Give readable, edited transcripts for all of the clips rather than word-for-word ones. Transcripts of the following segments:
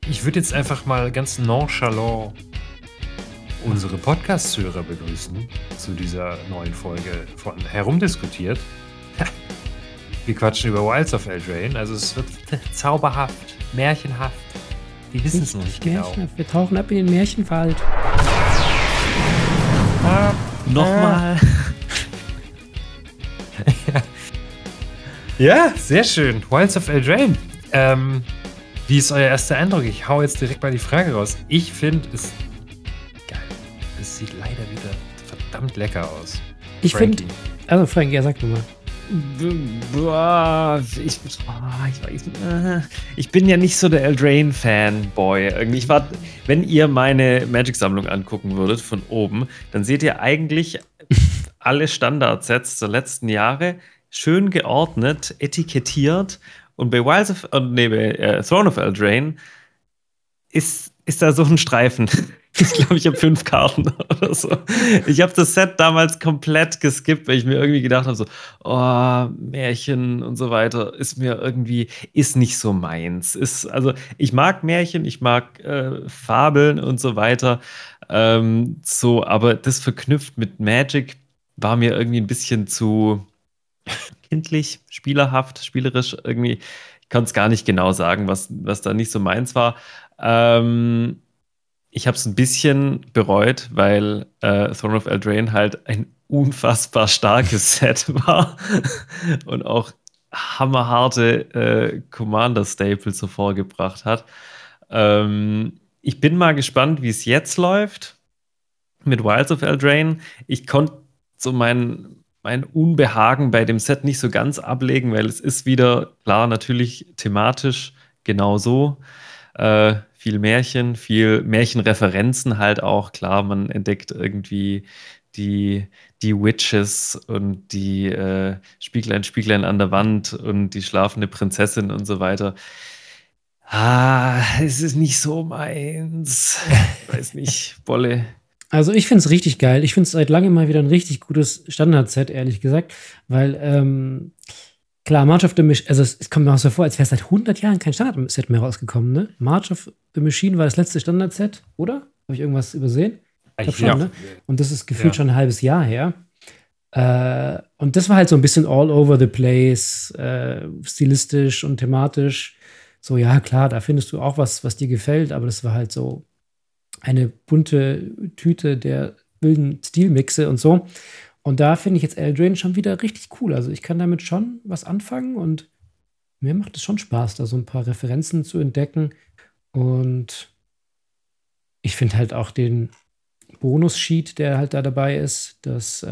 Ich würde jetzt einfach mal ganz nonchalant unsere Podcast-Hörer begrüßen zu dieser neuen Folge von Herumdiskutiert. Wir quatschen über Wilds of Eldraine, also es wird zauberhaft, märchenhaft. Die wissen es noch nicht genau. Wir tauchen ab in den Märchenwald. Nochmal. Ja, sehr schön. Wilds of Eldraine. Wie ist euer erster Eindruck? Ich hau jetzt direkt mal die Frage raus. Ich finde es geil. Es sieht leider wieder verdammt lecker aus. Ich finde, also Frank, ja, sag du mal. Ich bin ja nicht so der Eldraine-Fanboy. Wenn ihr meine Magic-Sammlung angucken würdet von oben, dann seht ihr eigentlich alle Standardsets der letzten Jahre schön geordnet, etikettiert. Und bei Throne of Eldraine ist da so ein Streifen. Ich glaube, ich habe 5 Karten oder so. Ich habe das Set damals komplett geskippt, weil ich mir irgendwie gedacht habe, so, oh, Märchen und so weiter ist nicht so meins. Ich mag Märchen, ich mag Fabeln und so weiter. Aber das verknüpft mit Magic war mir irgendwie ein bisschen zu kindlich, spielerhaft, spielerisch irgendwie. Ich kann es gar nicht genau sagen, was da nicht so meins war. Ich habe es ein bisschen bereut, weil Throne of Eldraine halt ein unfassbar starkes Set war und auch hammerharte Commander-Staples so vorgebracht hat. Ich bin mal gespannt, wie es jetzt läuft mit Wilds of Eldraine. Ich konnte so mein Unbehagen bei dem Set nicht so ganz ablegen, weil es ist wieder, klar, natürlich thematisch genauso. Viel Märchen, viel Märchenreferenzen halt auch. Klar, man entdeckt irgendwie die Witches und die Spieglein an der Wand und die schlafende Prinzessin und so weiter. Es ist nicht so meins. Ich weiß nicht, Bolle. Also ich finde es richtig geil. Ich finde es seit langem mal wieder ein richtig gutes Standard-Set, ehrlich gesagt. Weil, klar, March of the Machine, also es kommt mir auch so vor, als wäre seit 100 Jahren kein Standard-Set mehr rausgekommen, ne? March of the Machine war das letzte Standard-Set, oder? Habe ich irgendwas übersehen? Ich glaube schon, ja. Ne? Und das ist gefühlt schon ein halbes Jahr her. Und das war halt so ein bisschen all over the place, stilistisch und thematisch. So, ja, klar, da findest du auch was dir gefällt, aber das war halt so eine bunte Tüte der wilden Stilmixe und so. Und da finde ich jetzt Eldraine schon wieder richtig cool. Also ich kann damit schon was anfangen und mir macht es schon Spaß, da so ein paar Referenzen zu entdecken. Und ich finde halt auch den Bonus-Sheet, der halt da dabei ist, das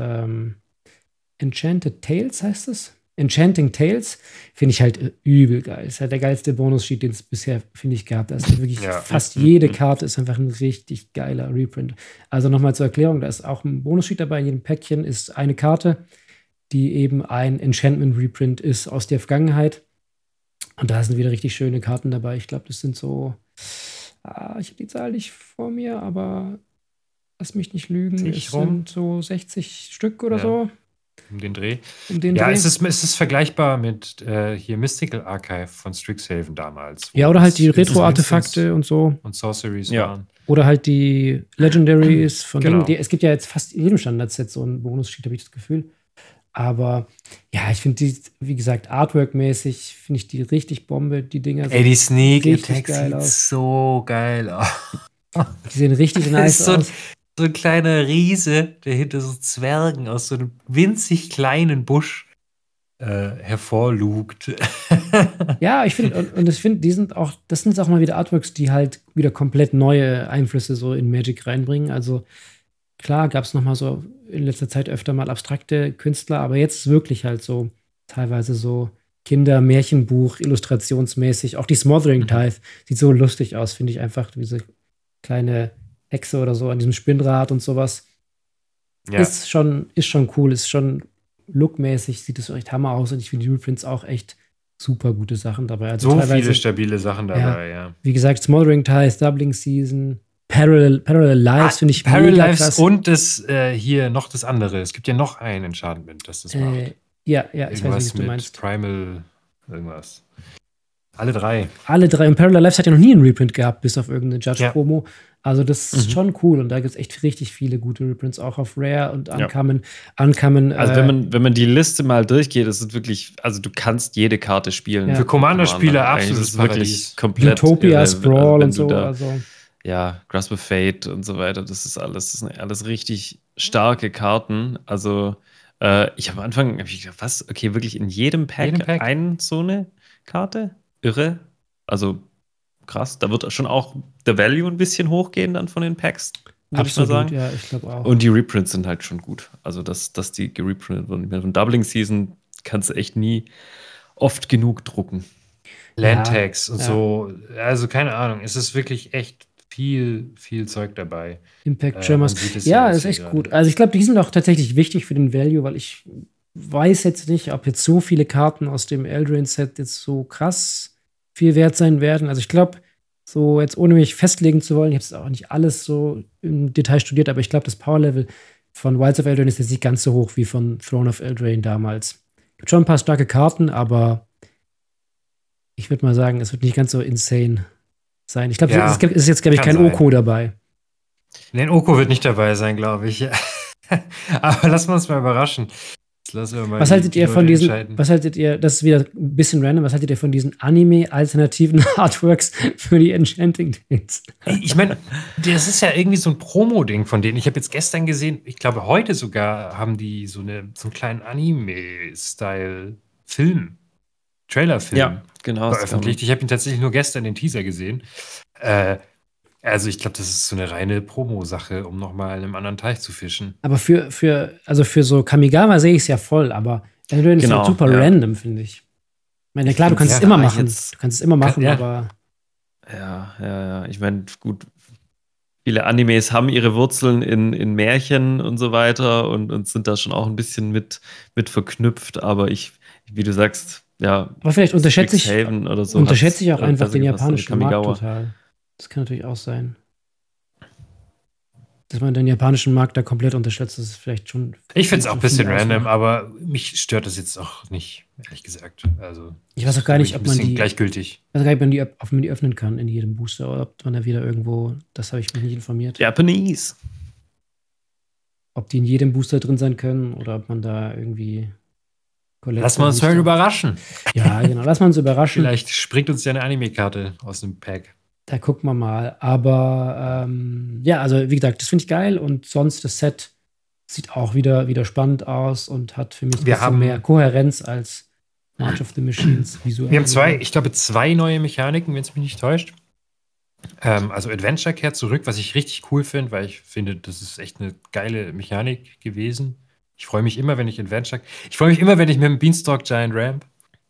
Enchanted Tales heißt es. Enchanting Tales finde ich halt übel geil. Das ist halt der geilste Bonus-Sheet, den es bisher, finde ich, gab. Da ist halt wirklich fast jede Karte ist einfach ein richtig geiler Reprint. Also nochmal zur Erklärung, da ist auch ein Bonus-Sheet dabei. In jedem Päckchen ist eine Karte, die eben ein Enchantment-Reprint ist aus der Vergangenheit. Und da sind wieder richtig schöne Karten dabei. Ich glaube, das sind so, ich habe die Zahl nicht vor mir, aber lass mich nicht lügen. Es sind so 60 Stück oder so. Um den Dreh. Es ist vergleichbar mit hier Mystical Archive von Strixhaven damals. Ja, oder halt die Retro-Artefakte und so. Und Sorceries waren. Oder halt die Legendaries von denen. Es gibt ja jetzt fast in jedem Standard-Set so einen Bonus-Sheet, habe ich das Gefühl. Aber ja, ich finde die, wie gesagt, Artwork-mäßig finde ich die richtig Bombe, die Dinger. Ey, die Sneak Attack sieht so geil aus. Die sehen richtig nice aus. So ein kleiner Riese, der hinter so Zwergen aus so einem winzig kleinen Busch hervorlugt. Ja, ich finde, und ich finde, das sind auch mal wieder Artworks, die halt wieder komplett neue Einflüsse so in Magic reinbringen. Also klar gab es noch mal so in letzter Zeit öfter mal abstrakte Künstler, aber jetzt ist wirklich halt so teilweise so Kinder-Märchenbuch, illustrationsmäßig. Auch die Smothering Tithe sieht so lustig aus, finde ich einfach, diese kleine Hexe oder so an diesem Spinnrad und sowas. Ja. Ist schon cool, ist schon lookmäßig, sieht es echt Hammer aus und ich finde die Reprints auch echt super gute Sachen dabei. Also so viele stabile Sachen dabei, ja. Wie gesagt, Smothering Tithe, Doubling Season, Parallel Lives finde ich Parallel mega Lives krass. Und das hier noch das andere. Es gibt ja noch ein Enchantment, das macht. Ja, ich irgendwas weiß nicht, was du mit meinst. Primal irgendwas. Alle 3. Alle 3. Und Parallel Lives hat ja noch nie einen Reprint gehabt, bis auf irgendeine Judge-Promo. Ja. Also das ist schon cool. Und da gibt es echt richtig viele gute Reprints, auch auf Rare und Uncommon. Also wenn man die Liste mal durchgeht, ist es wirklich, also du kannst jede Karte spielen. Ja. Für Commander-Spieler absolutes wirklich komplett Utopia, Sprawl und so. Ja, Grasp of Fate und so weiter. Das sind alles richtig starke Karten. Also ich habe am Anfang gedacht, was? Okay, wirklich in jedem Pack so eine Karte? Irre. Also krass. Da wird schon auch der Value ein bisschen hochgehen dann von den Packs. Absolut, ich mal sagen. Ja, ich glaube auch. Und die Reprints sind halt schon gut. Also, dass die gereprintet wurden. Von Doubling Season kannst du echt nie oft genug drucken. Landtags und so. Also, keine Ahnung. Es ist wirklich echt viel Zeug dabei. Impact Tremors. Ja, ist echt gut. Also, ich glaube, die sind auch tatsächlich wichtig für den Value, weil ich weiß jetzt nicht, ob jetzt so viele Karten aus dem Eldraine-Set jetzt so krass viel wert sein werden. Also, ich glaube, so jetzt ohne mich festlegen zu wollen, ich habe es auch nicht alles so im Detail studiert, aber ich glaube, das Power-Level von Wilds of Eldraine ist jetzt nicht ganz so hoch wie von Throne of Eldraine damals. Es gibt schon ein paar starke Karten, aber ich würde mal sagen, es wird nicht ganz so insane sein. Ich glaube, es ist jetzt, glaube ich, kein Oko dabei. Nee, ein Oko wird nicht dabei sein, glaube ich. Aber lassen wir uns mal überraschen. Was haltet ihr von diesen, das ist wieder ein bisschen random, was haltet ihr von diesen Anime-alternativen Artworks für die Enchanting Days? Ich meine, das ist ja irgendwie so ein Promo-Ding von denen. Ich habe jetzt gestern gesehen, ich glaube heute sogar haben die so einen kleinen Anime-Style-Film, Trailer-Film veröffentlicht. Ich habe ihn tatsächlich nur gestern den Teaser gesehen. Also ich glaube, das ist so eine reine Promo-Sache, um nochmal in einem anderen Teich zu fischen. Aber für so Kamigawa sehe ich es ja voll, aber Eldraine ist halt super random, finde ich. Ich meine, klar, du kannst es immer machen. Du kannst es immer machen, aber. Ja. Ich meine, gut, viele Animes haben ihre Wurzeln in Märchen und so weiter und sind da schon auch ein bisschen mit verknüpft, aber wie du sagst, ja. Aber vielleicht unterschätze ich auch einfach den japanischen Markt Kamigawa total. Das kann natürlich auch sein. Dass man den japanischen Markt da komplett unterschätzt, das ist vielleicht schon. Ich finde es auch ein bisschen random, aber mich stört das jetzt auch nicht, ehrlich gesagt. Also, ich weiß auch gar nicht, ob man die. Gleichgültig. Ich weiß gar nicht, ob man die öffnen kann in jedem Booster oder ob man da wieder irgendwo. Das habe ich mich nicht informiert. Japanese. Ob die in jedem Booster drin sein können oder ob man da irgendwie. Lass mal uns mal überraschen. Ja, genau. Lass mal uns überraschen. Vielleicht springt uns ja eine Anime-Karte aus dem Pack. Da gucken wir mal. Aber also wie gesagt, das finde ich geil. Und sonst das Set sieht auch wieder spannend aus und hat für mich ein bisschen mehr Kohärenz als March of the Machines visuell. Wir haben zwei neue Mechaniken, wenn es mich nicht täuscht. Also Adventure kehrt zurück, was ich richtig cool finde, weil ich finde, das ist echt eine geile Mechanik gewesen. Ich freue mich immer, wenn ich mit dem Beanstalk Giant Ramp.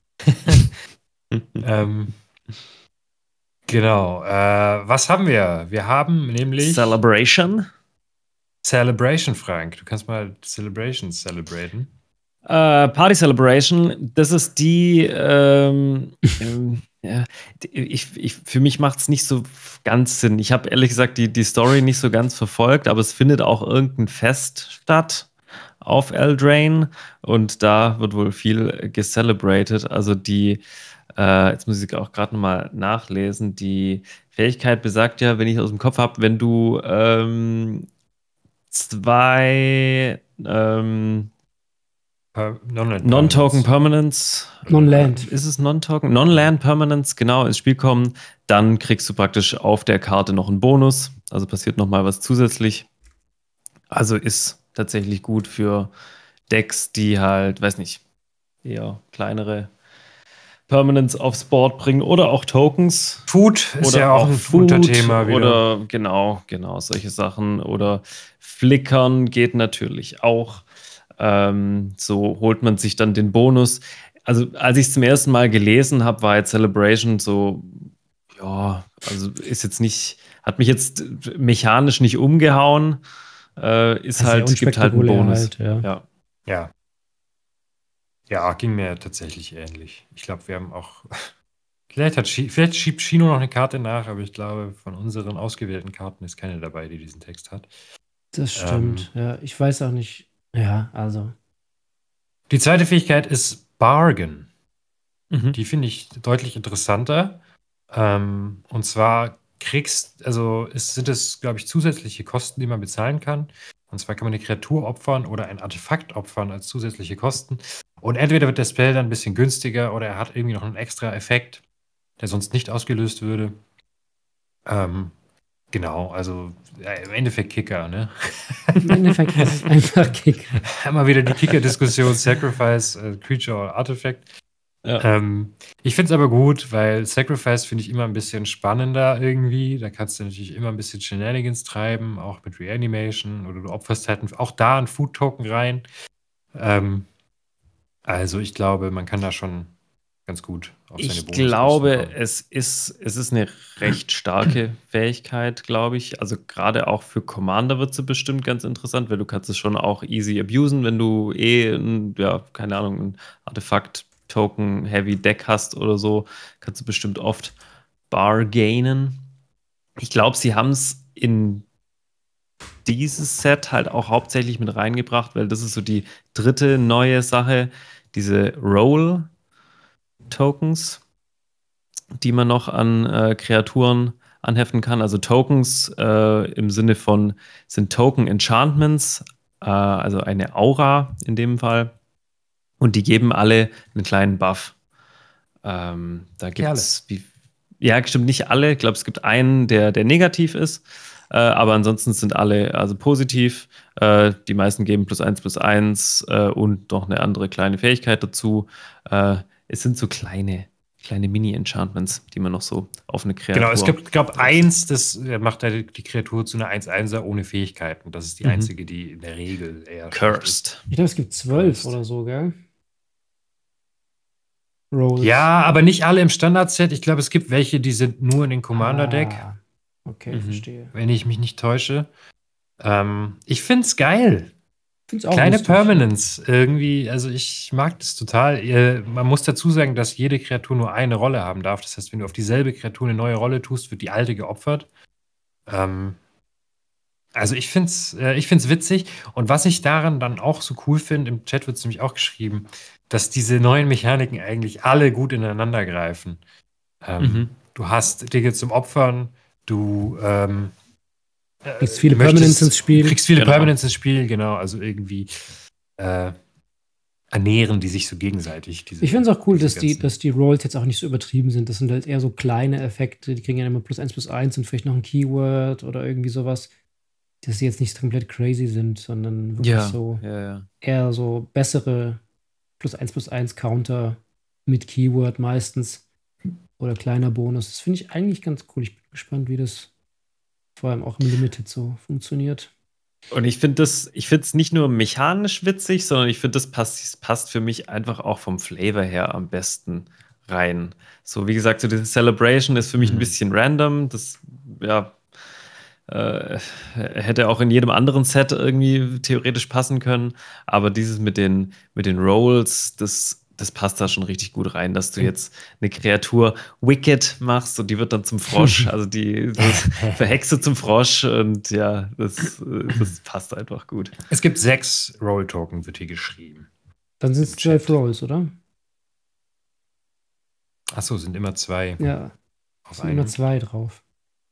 Genau. Was haben wir? Wir haben nämlich Celebration, Frank. Du kannst mal Celebration celebraten. Party Celebration, das ist die für mich macht es nicht so ganz Sinn. Ich habe ehrlich gesagt die Story nicht so ganz verfolgt, aber es findet auch irgendein Fest statt auf Eldraine und da wird wohl viel gecelebrated. Also jetzt muss ich auch gerade nochmal nachlesen, die Fähigkeit besagt ja, wenn ich aus dem Kopf habe, wenn du 2 Non-Token Permanents. Non-Land. Ist es Non-Token? Non-Land Permanents, genau, ins Spiel kommen. Dann kriegst du praktisch auf der Karte noch einen Bonus. Also passiert nochmal was zusätzlich. Also ist tatsächlich gut für Decks, die halt, weiß nicht, eher kleinere Permanents aufs Board bringen oder auch Tokens. Food ist ja auch ein Unterthema wieder. Oder genau, solche Sachen. Oder Flickern geht natürlich auch. So holt man sich dann den Bonus. Also als ich es zum ersten Mal gelesen habe, war jetzt Celebration so, ja, also ist jetzt nicht, hat mich jetzt mechanisch nicht umgehauen. Ist halt, gibt halt einen Bonus. Halt, Ja, ging mir tatsächlich ähnlich. Ich glaube, wir haben auch. Vielleicht schiebt Shino noch eine Karte nach, aber ich glaube, von unseren ausgewählten Karten ist keine dabei, die diesen Text hat. Das stimmt, ja. Ich weiß auch nicht. Ja, also. Die zweite Fähigkeit ist Bargain. Mhm. Die finde ich deutlich interessanter. Und zwar sind es, glaube ich, zusätzliche Kosten, die man bezahlen kann. Und zwar kann man eine Kreatur opfern oder ein Artefakt opfern als zusätzliche Kosten. Und entweder wird der Spell dann ein bisschen günstiger oder er hat irgendwie noch einen extra Effekt, der sonst nicht ausgelöst würde. Genau, also im Endeffekt Kicker, ne? Im Endeffekt ist es einfach Kick. Immer wieder die Kicker-Diskussion, Sacrifice, Creature oder Artifact. Ja. Ich finde es aber gut, weil Sacrifice finde ich immer ein bisschen spannender irgendwie. Da kannst du natürlich immer ein bisschen Shenanigans treiben, auch mit Reanimation oder du opferst halt auch da einen Food-Token rein. Also ich glaube, man kann da schon ganz gut auf seine Ich Bonuskosten glaube, kommen. es ist eine recht starke Fähigkeit, glaube ich. Also gerade auch für Commander wird sie bestimmt ganz interessant, weil du kannst es schon auch easy abusen, wenn du keine Ahnung, ein Artefakt-Token-Heavy-Deck hast oder so, kannst du bestimmt oft bargainen. Ich glaube, sie haben es in dieses Set halt auch hauptsächlich mit reingebracht, weil das ist so die dritte neue Sache, diese Roll-Tokens, die man noch an Kreaturen anheften kann. Also Tokens im Sinne von sind Token-Enchantments, also eine Aura in dem Fall. Und die geben alle einen kleinen Buff. Da gibt es, ja, stimmt, nicht alle. Ich glaube, es gibt einen, der negativ ist. Aber ansonsten sind alle also positiv. Die meisten geben +1/+1 und noch eine andere kleine Fähigkeit dazu. Es sind so kleine Mini-Enchantments, die man noch so auf eine Kreatur. Genau, es gibt, glaube ich, eins, das macht die Kreatur zu einer 1/1er ohne Fähigkeiten. Das ist die einzige, die in der Regel eher Cursed. Ich glaube, es gibt 12 oder so, gell? Rolls. Ja, aber nicht alle im Standard-Set. Ich glaube, es gibt welche, die sind nur in den Commander-Deck. Okay, verstehe. Wenn ich mich nicht täusche. Ich finde es geil. Find's auch Kleine lustig. Permanents irgendwie, also ich mag das total. Man muss dazu sagen, dass jede Kreatur nur eine Rolle haben darf. Das heißt, wenn du auf dieselbe Kreatur eine neue Rolle tust, wird die alte geopfert. Also ich find's witzig. Und was ich daran dann auch so cool finde, im Chat wird es nämlich auch geschrieben, dass diese neuen Mechaniken eigentlich alle gut ineinander greifen. Du hast Dinge zum Opfern, du kriegst viele Permanents ins Spiel. Permanents ins Spiel, genau. Also irgendwie ernähren die sich so gegenseitig. Ich finde es auch cool, dass die Rolls jetzt auch nicht so übertrieben sind. Das sind halt eher so kleine Effekte. Die kriegen ja immer +1/+1 und vielleicht noch ein Keyword oder irgendwie sowas. Dass sie jetzt nicht komplett crazy sind, sondern wirklich eher so bessere +1/+1 Counter mit Keyword meistens oder kleiner Bonus. Das finde ich eigentlich ganz cool. Ich bin gespannt, wie das vor allem auch im Limited so funktioniert. Und ich finde es nicht nur mechanisch witzig, sondern ich finde, das passt für mich einfach auch vom Flavor her am besten rein. So, wie gesagt, so diese Celebration ist für mich ein bisschen random. Das, hätte auch in jedem anderen Set irgendwie theoretisch passen können. Aber dieses mit den Rolls, das passt da schon richtig gut rein, dass du jetzt eine Kreatur Wicked machst und die wird dann zum Frosch. Also die verhexe zum Frosch und ja, das passt einfach gut. Es gibt 6 Roll-Token, wird hier geschrieben. Dann sind es 12 Rolls, oder? Achso, sind immer 2. Ja, sind immer 2 drauf.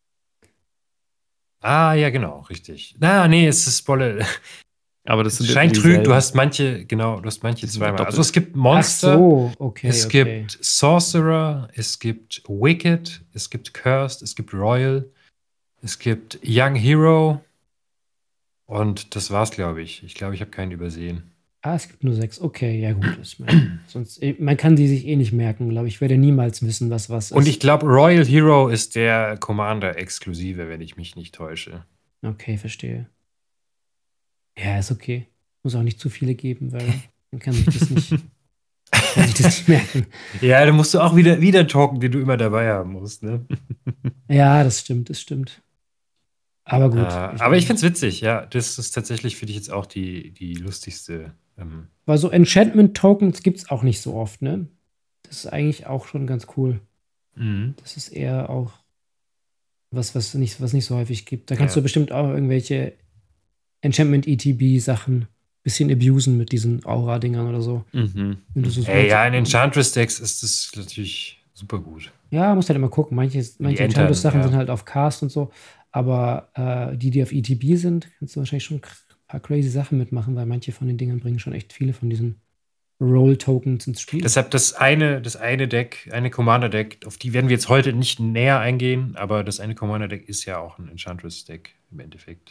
Ah, ja, genau, richtig. Nee, es ist Spolle. Aber das scheint trüg, du hast manche zweimal. Also es gibt Monster, es gibt Sorcerer, es gibt Wicked, es gibt Cursed, es gibt Royal, es gibt Young Hero und das war's, glaube ich. Ich glaube, ich habe keinen übersehen. Es gibt nur 6. Okay, ja gut. Sonst, man kann die sich eh nicht merken, glaube ich. Ich werde niemals wissen, was ist. Und ich glaube, Royal Hero ist der Commander-Exklusive, wenn ich mich nicht täusche. Okay, verstehe. Ja, ist okay. Muss auch nicht zu viele geben, weil dann kann sich das nicht merken. Ja, dann musst du auch wieder Token, den du immer dabei haben musst, ne? Ja, das stimmt. Aber gut. Aber ich finde es witzig, ja. Das ist tatsächlich für dich jetzt auch die lustigste. Weil so Enchantment-Tokens gibt es auch nicht so oft, ne? Das ist eigentlich auch schon ganz cool. Das ist eher auch was nicht so häufig gibt. Da kannst du bestimmt auch irgendwelche Enchantment-ETB-Sachen bisschen abusen mit diesen Aura-Dingern oder so. Mhm. Wenn du so Ja, in Enchantress-Decks ist das natürlich super gut. Ja, musst halt immer gucken. Manche Entern, Enchantress-Sachen ja. sind halt auf Cast und so. Aber die auf ETB sind, kannst du wahrscheinlich schon ein paar crazy Sachen mitmachen, weil manche von den Dingern bringen schon echt viele von diesen Roll-Tokens ins Spiel. Deshalb das eine Deck, eine Commander-Deck, auf die werden wir jetzt heute nicht näher eingehen, aber das eine Commander-Deck ist ja auch ein Enchantress-Deck im Endeffekt.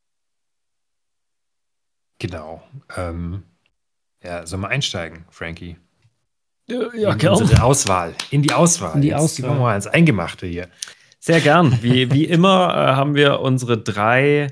Genau. Ja, sollen wir einsteigen, Frankie? Ja, In unsere Auswahl. In die Auswahl. In die Jetzt Auswahl. gehen wir mal ins Eingemachte hier. Sehr gern. Wie immer haben wir unsere 3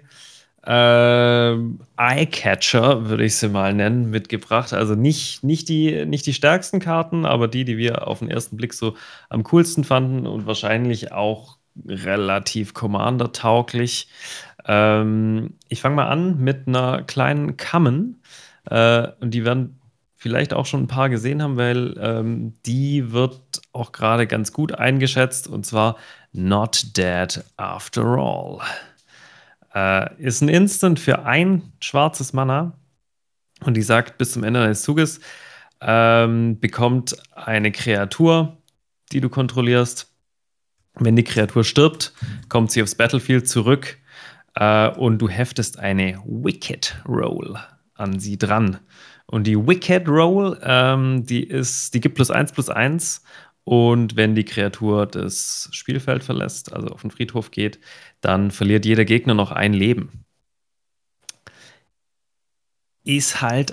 Eye-Catcher, würde ich sie mal nennen, mitgebracht. Also nicht die stärksten Karten, aber die wir auf den ersten Blick so am coolsten fanden und wahrscheinlich auch relativ Commander-tauglich. Ich fange mal an mit einer kleinen Common. Und die werden vielleicht auch schon ein paar gesehen haben, weil die wird auch gerade ganz gut eingeschätzt, und zwar Not Dead After All. Ist ein Instant für ein schwarzes Mana, und die sagt, bis zum Ende deines Zuges bekommt eine Kreatur, die du kontrollierst. Wenn die Kreatur stirbt, kommt sie aufs Battlefield zurück und du heftest eine Wicked Roll an sie dran. Und die Wicked Roll, die gibt +1/+1. Und wenn die Kreatur das Spielfeld verlässt, also auf den Friedhof geht, dann verliert jeder Gegner noch ein Leben. Ist halt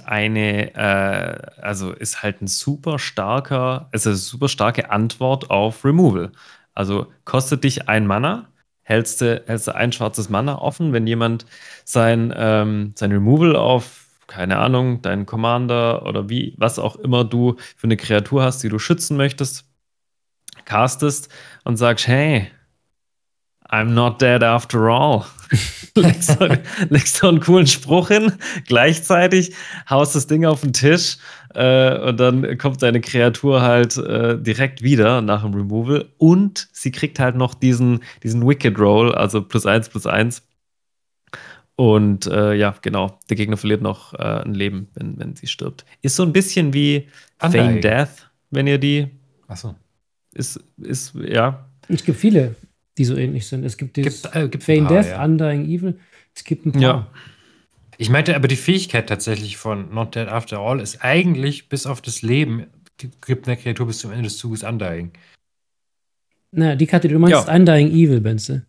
ist halt ein super starke Antwort auf Removal. Also kostet dich ein Mana, hältst du ein schwarzes Mana offen, wenn jemand sein Removal auf, keine Ahnung, deinen Commander oder was auch immer du für eine Kreatur hast, die du schützen möchtest, castest und sagst, hey, I'm not dead after all. legst so einen coolen Spruch hin, gleichzeitig haust das Ding auf den Tisch und dann kommt deine Kreatur halt direkt wieder nach dem Removal, und sie kriegt halt noch diesen Wicked Roll, also +1/+1. Und ja, genau, der Gegner verliert noch ein Leben, wenn sie stirbt. Ist so ein bisschen wie Feign Death, wenn ihr die. Achso. Ist, ja. Es gibt viele, die so ähnlich sind. Es gibt Feign Death, ja. Undying Evil. Es gibt ein paar. Ja. Ich meinte aber, die Fähigkeit tatsächlich von Not Dead After All ist eigentlich, bis auf das Leben, gibt eine Kreatur bis zum Ende des Zuges Undying. Na, die Karte, die du meinst, ist Undying Evil, Benze.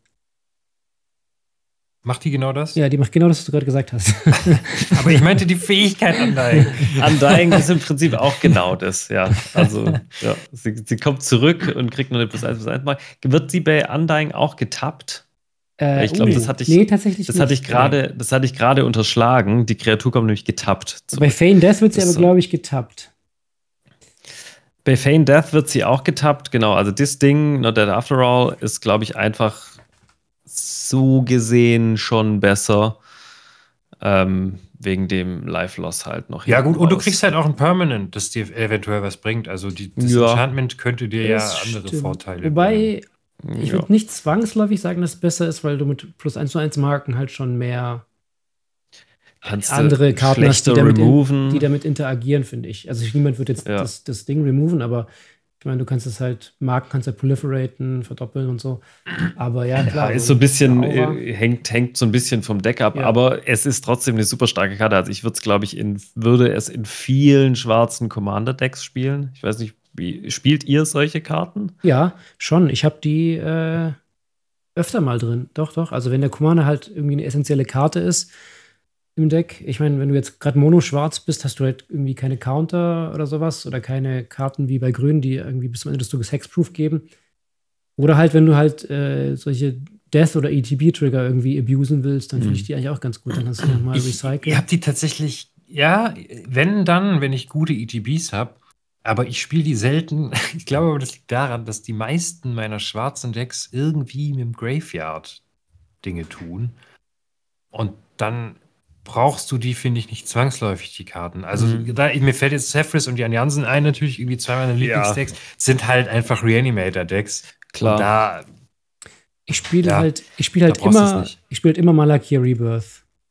Macht die genau das? Ja, die macht genau das, was du gerade gesagt hast. Aber ich meinte die Fähigkeit Undying. Undying ist im Prinzip auch genau das, ja. Also, ja, sie kommt zurück und kriegt nur eine +1/+1 mal. Wird sie bei Undying auch getappt? Ich glaube, das hatte ich gerade unterschlagen. Die Kreatur kommt nämlich getappt. Bei Feign Death wird sie aber, glaube ich, getappt. Bei Feign Death wird sie auch getappt, genau. Also das Ding, Not Dead After All, ist, glaube ich, einfach so gesehen schon besser, wegen dem Life-Loss halt noch. Ja gut, und du kriegst halt auch ein Permanent, das dir eventuell was bringt. Also das Enchantment könnte dir ja andere Vorteile Wobei, ich würde nicht zwangsläufig sagen, dass es besser ist, weil du mit +1/+1 Marken halt schon mehr andere Karten hast, die damit interagieren, finde ich. Also niemand wird jetzt das Ding removen, aber ich meine, du kannst es halt, Marken kannst du prolifferaten, verdoppeln und so. Aber ja, klar. Ist so ein bisschen, hängt so ein bisschen vom Deck ab, aber es ist trotzdem eine super starke Karte. Also ich würde es in vielen schwarzen Commander-Decks spielen. Ich weiß nicht, spielt ihr solche Karten? Ja, schon. Ich habe die öfter mal drin. Doch. Also wenn der Commander halt irgendwie eine essentielle Karte ist im Deck. Ich meine, wenn du jetzt gerade Mono-Schwarz bist, hast du halt irgendwie keine Counter oder sowas oder keine Karten wie bei Grün, die irgendwie bis zum Ende des Zuges Hexproof geben. Oder halt, wenn du halt solche Death- oder ETB-Trigger irgendwie abusen willst, dann finde ich die eigentlich auch ganz gut. Dann hast du nochmal recycelt. Ich habe die tatsächlich, wenn ich gute ETBs habe, aber ich spiele die selten. Ich glaube aber, das liegt daran, dass die meisten meiner schwarzen Decks irgendwie mit dem Graveyard Dinge tun. Und dann brauchst du die, finde ich, nicht zwangsläufig, die Karten. Also mir fällt jetzt Zephrys und die Allianzen ein, natürlich irgendwie zwei meiner Lieblingsdecks, sind halt einfach Reanimator-Decks. Klar. Und da ich spiele halt immer Malakia Rebirth.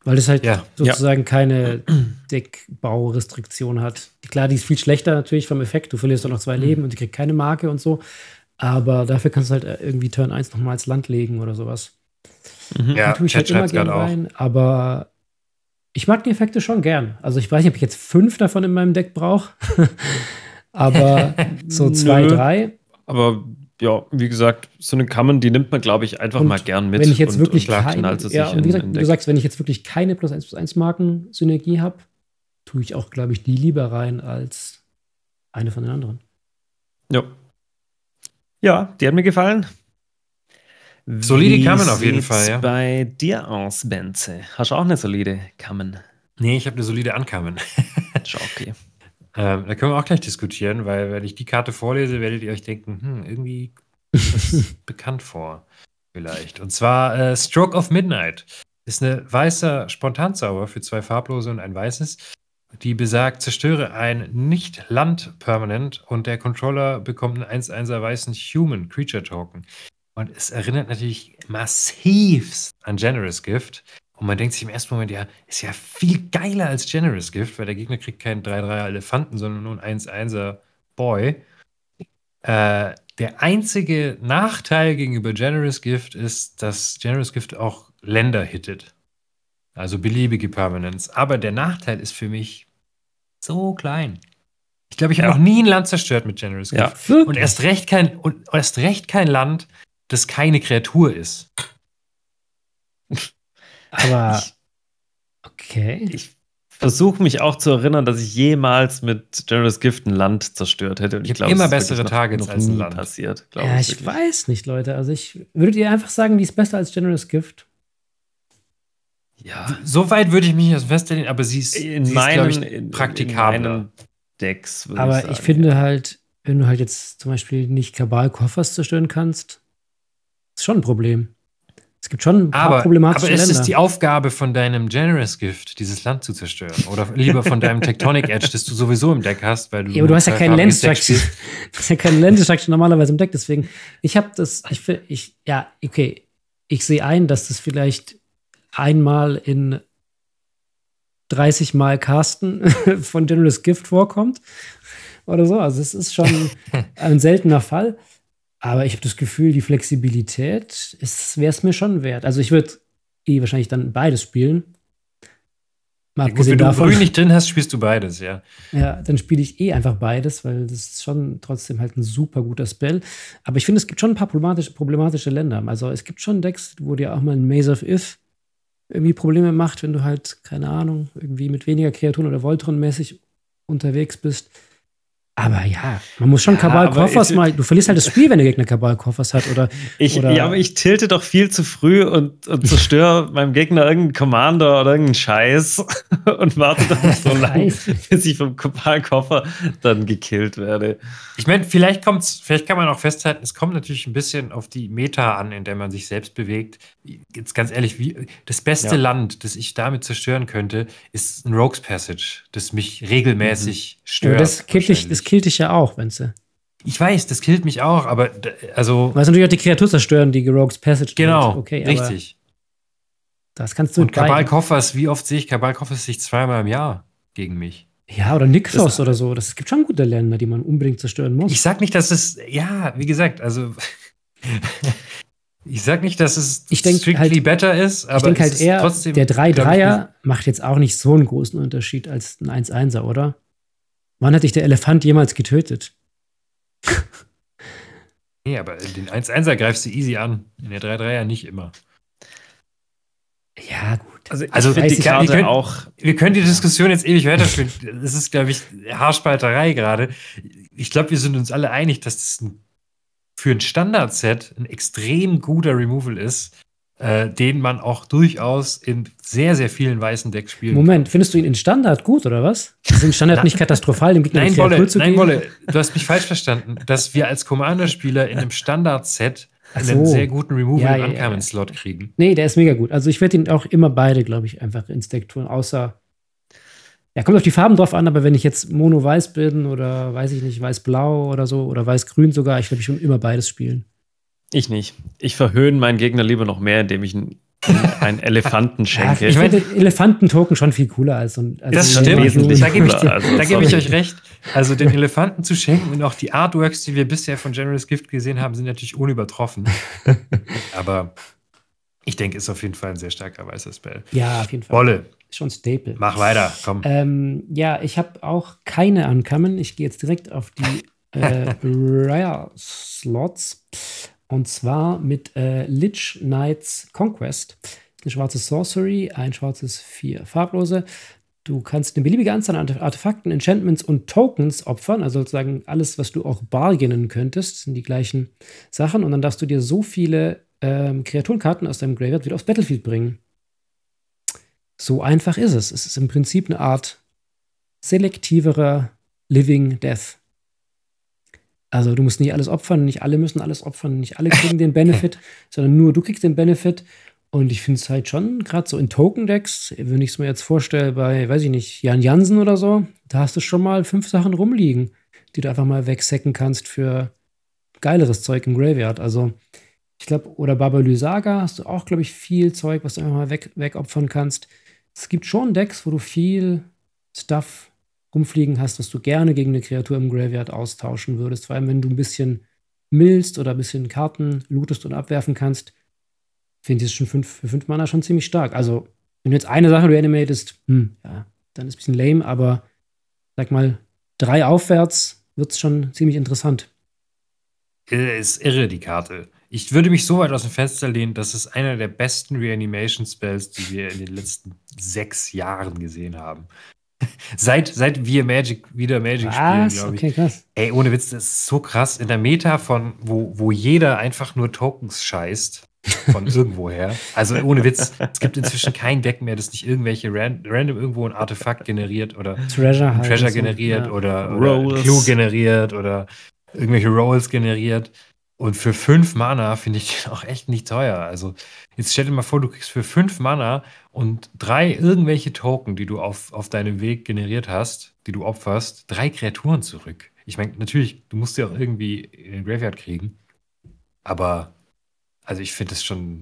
Weil das halt Ja. sozusagen keine Deckbaurestriktion hat. Klar, die ist viel schlechter natürlich vom Effekt. Du verlierst doch noch 2 Leben und die kriegt keine Marke und so. Aber dafür kannst du halt irgendwie Turn 1 nochmal ins Land legen oder sowas. Ja, Die tue ich halt immer gern rein. Aber ich mag die Effekte schon gern. Also ich weiß nicht, ob ich jetzt 5 davon in meinem Deck brauche. Aber so 2, 3. Aber ja, wie gesagt, so eine Common, die nimmt man, glaube ich, einfach Und mal gern mit. Wenn ich jetzt wirklich knallt sie sich und wie in du sagst, wenn ich jetzt wirklich keine +1/+1 Marken-Synergie habe, tue ich auch, glaube ich, die lieber rein als eine von den anderen. Ja. Ja, die hat mir gefallen. Solide Common auf jeden Fall, ja. Bei dir aus, Benze? Hast du auch eine solide Common? Nee, ich habe eine solide Uncommon. Schon okay. Da können wir auch gleich diskutieren, weil wenn ich die Karte vorlese, werdet ihr euch denken, irgendwie kommt das bekannt vor. Vielleicht. Und zwar Stroke of Midnight. Ist eine weißer Spontanzauber für 2 farblose und ein weißes. Die besagt, zerstöre ein Nicht-Land-Permanent und der Controller bekommt einen 1/1er weißen Human Creature Token. Und es erinnert natürlich massiv an Generous Gift. Und man denkt sich im ersten Moment, ja, ist ja viel geiler als Generous Gift, weil der Gegner kriegt keinen 3/3er Elefanten, sondern nur einen 1/1er Boy. Der einzige Nachteil gegenüber Generous Gift ist, dass Generous Gift auch Länder hittet. Also beliebige Permanents. Aber der Nachteil ist für mich so klein. Ich glaube, ich habe noch nie ein Land zerstört mit Generous Gift. Ja. Und erst recht kein Land, das keine Kreatur ist. Aber okay. Ich versuche mich auch zu erinnern, dass ich jemals mit Generous Gift ein Land zerstört hätte. Und Ich glaube, immer es ist bessere wirklich Targets noch als ein nie Land. passiert. Ja, ich weiß nicht, Leute. Also würdet ihr einfach sagen, die ist besser als Generous Gift? Ja. So weit würde ich mich nicht aus dem Fenster lehnen, aber sie ist, glaube ich, praktikabler. In meinen Decks, würde Aber ich sagen. ich finde halt, wenn du halt jetzt zum Beispiel nicht Kabal-Koffers zerstören kannst, ist schon ein Problem. Es gibt schon ein paar problematische Aber es Länder. ist die Aufgabe von deinem Generous Gift, dieses Land zu zerstören. Oder lieber von deinem Tectonic Edge, das du sowieso im Deck hast, weil du. Ja, aber du hast ja keinen Land Destruction. Du hast ja keinen Land Destruction normalerweise im Deck, deswegen. Ich sehe ein, dass das vielleicht einmal in 30 Mal Casten von Generous Gift vorkommt. Oder so. Also es ist schon ein seltener Fall. Aber ich habe das Gefühl, die Flexibilität wäre es mir schon wert. Also ich würde wahrscheinlich dann beides spielen. Mal gut, wenn du Grün nicht drin hast, spielst du beides, ja. Ja, dann spiele ich einfach beides, weil das ist schon trotzdem halt ein super guter Spell. Aber ich finde, es gibt schon ein paar problematische Länder. Also es gibt schon Decks, wo dir auch mal ein Maze of Ith irgendwie Probleme macht, wenn du halt, keine Ahnung, irgendwie mit weniger Kreaturen oder Voltron-mäßig unterwegs bist. Aber ja, man muss schon Kabal-Koffers mal. Du verlierst halt das Spiel, wenn der Gegner Kabal-Koffers hat. Ja, aber ich tilte doch viel zu früh und zerstöre meinem Gegner irgendeinen Commander oder irgendeinen Scheiß und warte dann so lange, bis ich vom Kabal-Koffer dann gekillt werde. Ich meine, vielleicht kann man auch festhalten, es kommt natürlich ein bisschen auf die Meta an, in der man sich selbst bewegt. Jetzt ganz ehrlich, das beste Land, das ich damit zerstören könnte, ist ein Rogue's Passage, das mich regelmäßig stört. Aber das killt dich ja auch, Wenzel. Ich weiß, das killt mich auch, aber also. Weil es natürlich auch die Kreatur zerstören, die Rogue's Passage. Genau, okay, richtig. Das kannst du. Und Kabal-Koffers, wie oft sehe ich Kabal-Koffers sich 2-mal im Jahr gegen mich? Ja, oder Nixos oder so. Es gibt schon gute Länder, die man unbedingt zerstören muss. Ich sag nicht, dass es, ja, wie gesagt, also ich sag nicht, dass es strictly better ist, aber ich denke halt eher, trotzdem, der 3/3er macht jetzt auch nicht so einen großen Unterschied als ein 1/1er, oder? Wann hat dich der Elefant jemals getötet? Nee, aber den 1/1er greifst du easy an. In der 3/3er nicht immer. Ja, gut. Also ich die Karte auch. Wir können die Diskussion jetzt ewig weiterführen. Das ist, glaube ich, Haarspalterei gerade. Ich glaube, wir sind uns alle einig, dass das für ein Standard-Set ein extrem guter Removal ist, den man auch durchaus in sehr, sehr vielen weißen Decks spielen Moment, findest du ihn in Standard gut, oder was? Ist in Standard nicht katastrophal, dem Gegner Nein, Wolle, du hast mich falsch verstanden, dass wir als Commander-Spieler in einem Standard-Set einen sehr guten Removal im Uncommon-Slot kriegen. Nee, der ist mega gut. Also ich werde ihn auch immer beide, glaube ich, einfach ins Deck tun, außer ja, kommt auf die Farben drauf an, aber wenn ich jetzt Mono-Weiß bin oder, weiß ich nicht, Weiß-Blau oder so oder Weiß-Grün sogar, ich glaube, ich will immer beides spielen. Ich nicht. Ich verhöhne meinen Gegner lieber noch mehr, indem ich ihn ein Elefantenschenkel. Ja, ich meine, Elefanten-Token schon viel cooler als so ein. Das stimmt. Da gebe ich euch recht. Also den Elefanten zu schenken und auch die Artworks, die wir bisher von Generous Gift gesehen haben, sind natürlich unübertroffen. Aber ich denke, ist auf jeden Fall ein sehr starker weißer Spell. Ja, auf jeden Fall. Wolle. Schon Staple. Mach weiter, komm. Ja, ich habe auch keine Uncommon. Ich gehe jetzt direkt auf die Rare Slots. Und zwar mit Lich Knights Conquest. Eine schwarze Sorcery, ein schwarzes 4 farblose. Du kannst eine beliebige Anzahl an Artefakten, Enchantments und Tokens opfern. Also sozusagen alles, was du auch bargainen könntest, sind die gleichen Sachen. Und dann darfst du dir so viele Kreaturenkarten aus deinem Graveyard wieder aufs Battlefield bringen. So einfach ist es. Es ist im Prinzip eine Art selektiverer Living Death. Also du musst nicht alles opfern, nicht alle müssen alles opfern, nicht alle kriegen den Benefit, sondern nur du kriegst den Benefit. Und ich finde es halt schon, gerade so in Token-Decks, wenn ich es mir jetzt vorstelle, bei, weiß ich nicht, Jan Jansen oder so, da hast du schon mal 5 Sachen rumliegen, die du einfach mal wegsacken kannst für geileres Zeug im Graveyard. Also, ich glaube, oder Baba Lysaga hast du auch, glaube ich, viel Zeug, was du einfach mal wegopfern kannst. Es gibt schon Decks, wo du viel Stuff rumfliegen hast, was du gerne gegen eine Kreatur im Graveyard austauschen würdest. Vor allem, wenn du ein bisschen millst oder ein bisschen Karten lootest und abwerfen kannst, finde ich es schon für 5 Mana schon ziemlich stark. Also, wenn du jetzt eine Sache reanimatest, ja, dann ist es ein bisschen lame, aber sag mal, 3 aufwärts wird es schon ziemlich interessant. Ist irre, die Karte. Ich würde mich so weit aus dem Fenster lehnen, das ist einer der besten Reanimation-Spells, die wir in den letzten 6 Jahren gesehen haben. Seit wir wieder Magic spielen, glaube ich. Okay, krass. Ey, ohne Witz, das ist so krass. In der Meta von, wo jeder einfach nur Tokens scheißt, von irgendwoher. Also ohne Witz, es gibt inzwischen kein Deck mehr, das nicht irgendwelche random irgendwo ein Artefakt generiert oder Treasure generiert ja. oder Clue generiert oder irgendwelche Rolls generiert. Und für 5 Mana finde ich den auch echt nicht teuer. Also jetzt stell dir mal vor, du kriegst für 5 Mana und 3 irgendwelche Token, die du auf deinem Weg generiert hast, die du opferst, 3 Kreaturen zurück. Ich meine, natürlich, du musst sie auch irgendwie in den Graveyard kriegen. Aber also ich finde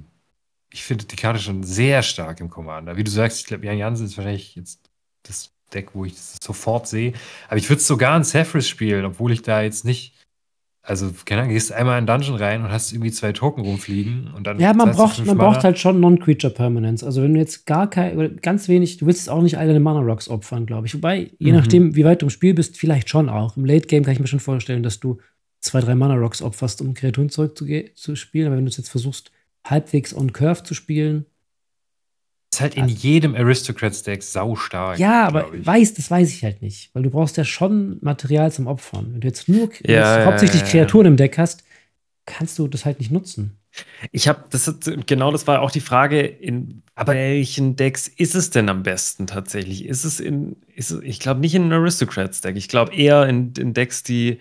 die Karte schon sehr stark im Commander. Wie du sagst, ich glaube, Jan Jansen ist wahrscheinlich jetzt das Deck, wo ich das sofort sehe. Aber ich würde es sogar in Saphris spielen, obwohl ich da jetzt nicht. Also, keine Ahnung, gehst einmal in den Dungeon rein und hast irgendwie 2 Token rumfliegen und dann. Ja, man braucht halt schon Non-Creature Permanence. Also, wenn du jetzt ganz wenig, du willst jetzt auch nicht alle deine Mana Rocks opfern, glaube ich. Wobei, je nachdem, wie weit du im Spiel bist, vielleicht schon auch. Im Late Game kann ich mir schon vorstellen, dass du 2, 3 Mana Rocks opferst, um Kreaturen zu spielen. Aber wenn du es jetzt versuchst, halbwegs on Curve zu spielen. Ist halt in jedem Aristocrats-Deck sau stark. Ja, aber das weiß ich halt nicht. Weil du brauchst ja schon Material zum Opfern. Wenn du jetzt nur hauptsächlich Kreaturen im Deck hast, kannst du das halt nicht nutzen. Das war auch die Frage, in welchen Decks ist es denn am besten tatsächlich? Ich glaube nicht in einem Aristocrats-Deck. Ich glaube eher in Decks, die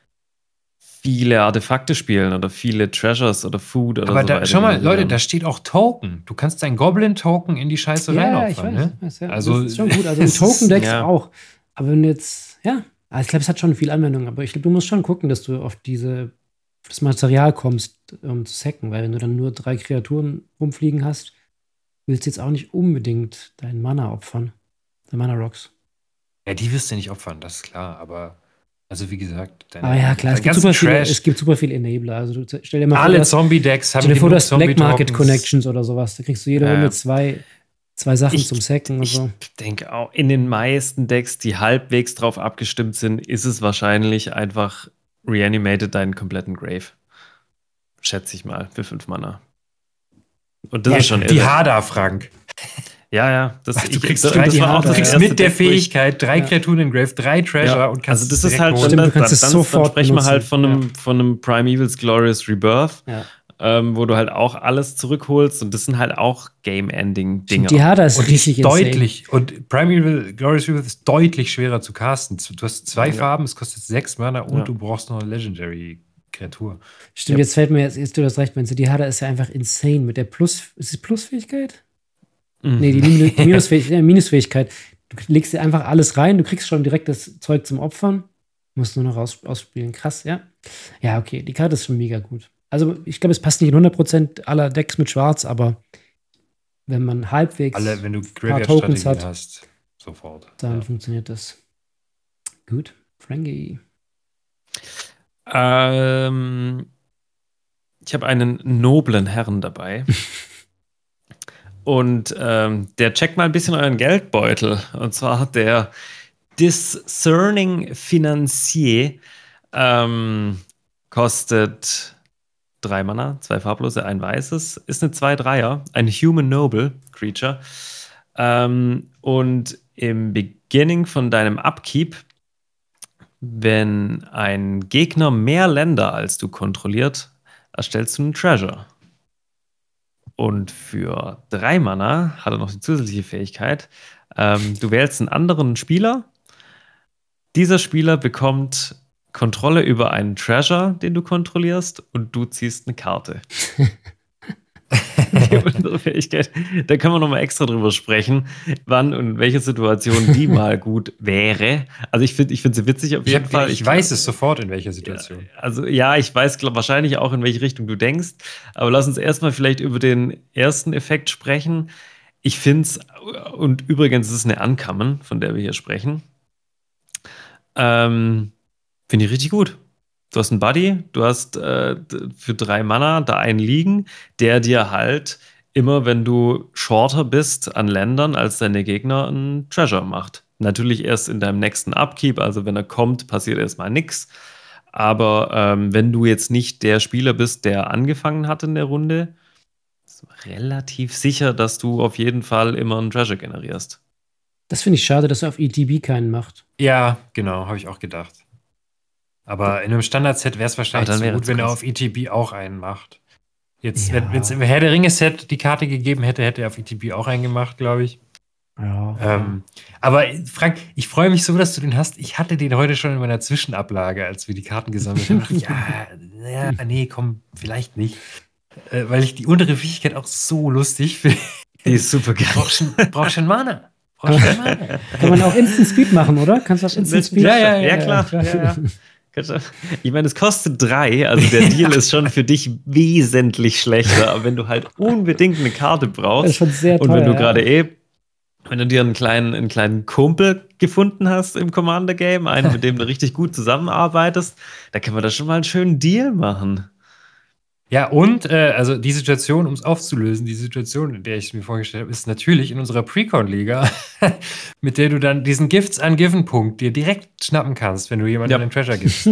viele Artefakte spielen oder viele Treasures oder Food oder aber so weiter. Schau mal, Leute, da steht auch Token. Du kannst deinen Goblin-Token in die Scheiße reinopfern. Ja, ich weiß, ja. Also, das ist schon gut. Also in Token-Decks auch. Aber wenn du jetzt, also ich glaube, es hat schon viel Anwendung. Aber ich glaube, du musst schon gucken, dass du auf das Material kommst, um zu sacken. Weil wenn du dann nur 3 Kreaturen rumfliegen hast, willst du jetzt auch nicht unbedingt deinen Mana opfern. Deine Mana Rocks. Ja, die wirst du nicht opfern, das ist klar. Aber also wie gesagt, klar, es gibt super viele Enabler. Also stell dir mal vor, alle Zombie-Decks haben vor, das Black Market Connections oder sowas. Da kriegst du jede Runde zwei Sachen zum Sacken und so. Ich denke auch, in den meisten Decks, die halbwegs drauf abgestimmt sind, ist es wahrscheinlich einfach reanimated deinen kompletten Grave. Schätze ich mal, für 5 Mana. Und das ist schon die Hada, Frank. Ja. Du kriegst mit der Fähigkeit 3 Kreaturen in Grave, 3 Treasure und kannst das ist halt dann sprechen wir halt von einem Primeval's Glorious Rebirth, wo du halt auch alles zurückholst und das sind halt auch Game-Ending-Dinger. Die Hada ist richtig deutlich. Und Primeval Glorious Rebirth ist deutlich schwerer zu casten. Du hast 2 Farben, es kostet 6 Mana und du brauchst noch eine Legendary-Kreatur. Stimmt, jetzt fällt mir jetzt du hast recht, Menzo. Die Hada ist ja einfach insane mit der ist es Plusfähigkeit? Nee, die Minusfähigkeit. Du legst dir einfach alles rein, du kriegst schon direkt das Zeug zum Opfern, musst nur noch ausspielen. Krass, ja. Ja, okay, die Karte ist schon mega gut. Also, ich glaube, es passt nicht in 100% aller Decks mit Schwarz, aber wenn man halbwegs Wenn du paar Tokens Graveyard-Strategien hat, hast, sofort. dann Ja. funktioniert das. Gut. Frankie. Ich habe einen noblen Herrn dabei. Und der checkt mal ein bisschen euren Geldbeutel. Und zwar der Discerning Financier kostet 3 Mana, 2 farblose, ein weißes. Ist eine 2/3er, ein Human Noble Creature. Und im Beginning von deinem Upkeep, wenn ein Gegner mehr Länder als du kontrolliert, erstellst du einen Treasure. Und für 3 Mana hat er noch die zusätzliche Fähigkeit. Du wählst einen anderen Spieler. Dieser Spieler bekommt Kontrolle über einen Treasure, den du kontrollierst, und du ziehst eine Karte. Die andere Fähigkeit, da können wir nochmal extra drüber sprechen, wann und in welcher Situation die mal gut wäre. Also ich finde sie witzig auf jeden Fall. Ich weiß es sofort, in welcher Situation. Also ja, ich weiß wahrscheinlich auch, in welche Richtung du denkst. Aber lass uns erstmal vielleicht über den ersten Effekt sprechen. Ich finde es, und übrigens ist es eine Uncommon, von der wir hier sprechen. Finde ich richtig gut. Du hast einen Buddy, du hast für 3 Mana da einen liegen, der dir halt immer, wenn du shorter bist an Ländern als deine Gegner, einen Treasure macht. Natürlich erst in deinem nächsten Upkeep, also wenn er kommt, passiert erstmal nichts. Aber wenn du jetzt nicht der Spieler bist, der angefangen hat in der Runde, ist relativ sicher, dass du auf jeden Fall immer einen Treasure generierst. Das finde ich schade, dass er auf ETB keinen macht. Ja, genau, habe ich auch gedacht. Aber in einem Standard-Set wäre es wahrscheinlich so gut, wenn er auf ETB auch einen macht. Jetzt, Ja. wenn es im Herr der Ringe-Set die Karte gegeben hätte, hätte er auf ETB auch einen gemacht, glaube ich. Ja. Aber Frank, ich freue mich so, dass du den hast. Ich hatte den heute schon in meiner Zwischenablage, als wir die Karten gesammelt haben. Nee, komm, vielleicht nicht. Weil ich die untere Fähigkeit auch so lustig finde. Die ist super geil. Brauch schon Mana. Kann man auch Instant Speed machen, oder? Kannst du auch Instant Speed? Ja, klar. Ja. Ich meine, es kostet 3, also der Deal ist schon für dich wesentlich schlechter. Aber wenn du halt unbedingt eine Karte brauchst, Das ist schon sehr und teuer, wenn du ja. gerade wenn du dir einen kleinen Kumpel gefunden hast im Commander-Game, einen, mit dem du richtig gut zusammenarbeitest, da kann man da schon mal einen schönen Deal machen. Ja, und also die Situation, um es aufzulösen, die Situation, in der ich es mir vorgestellt habe, ist natürlich in unserer Pre-Con-Liga, mit der du dann diesen Gifts-Ungiven-Punkt dir direkt schnappen kannst, wenn du jemandem einen Treasure gibst.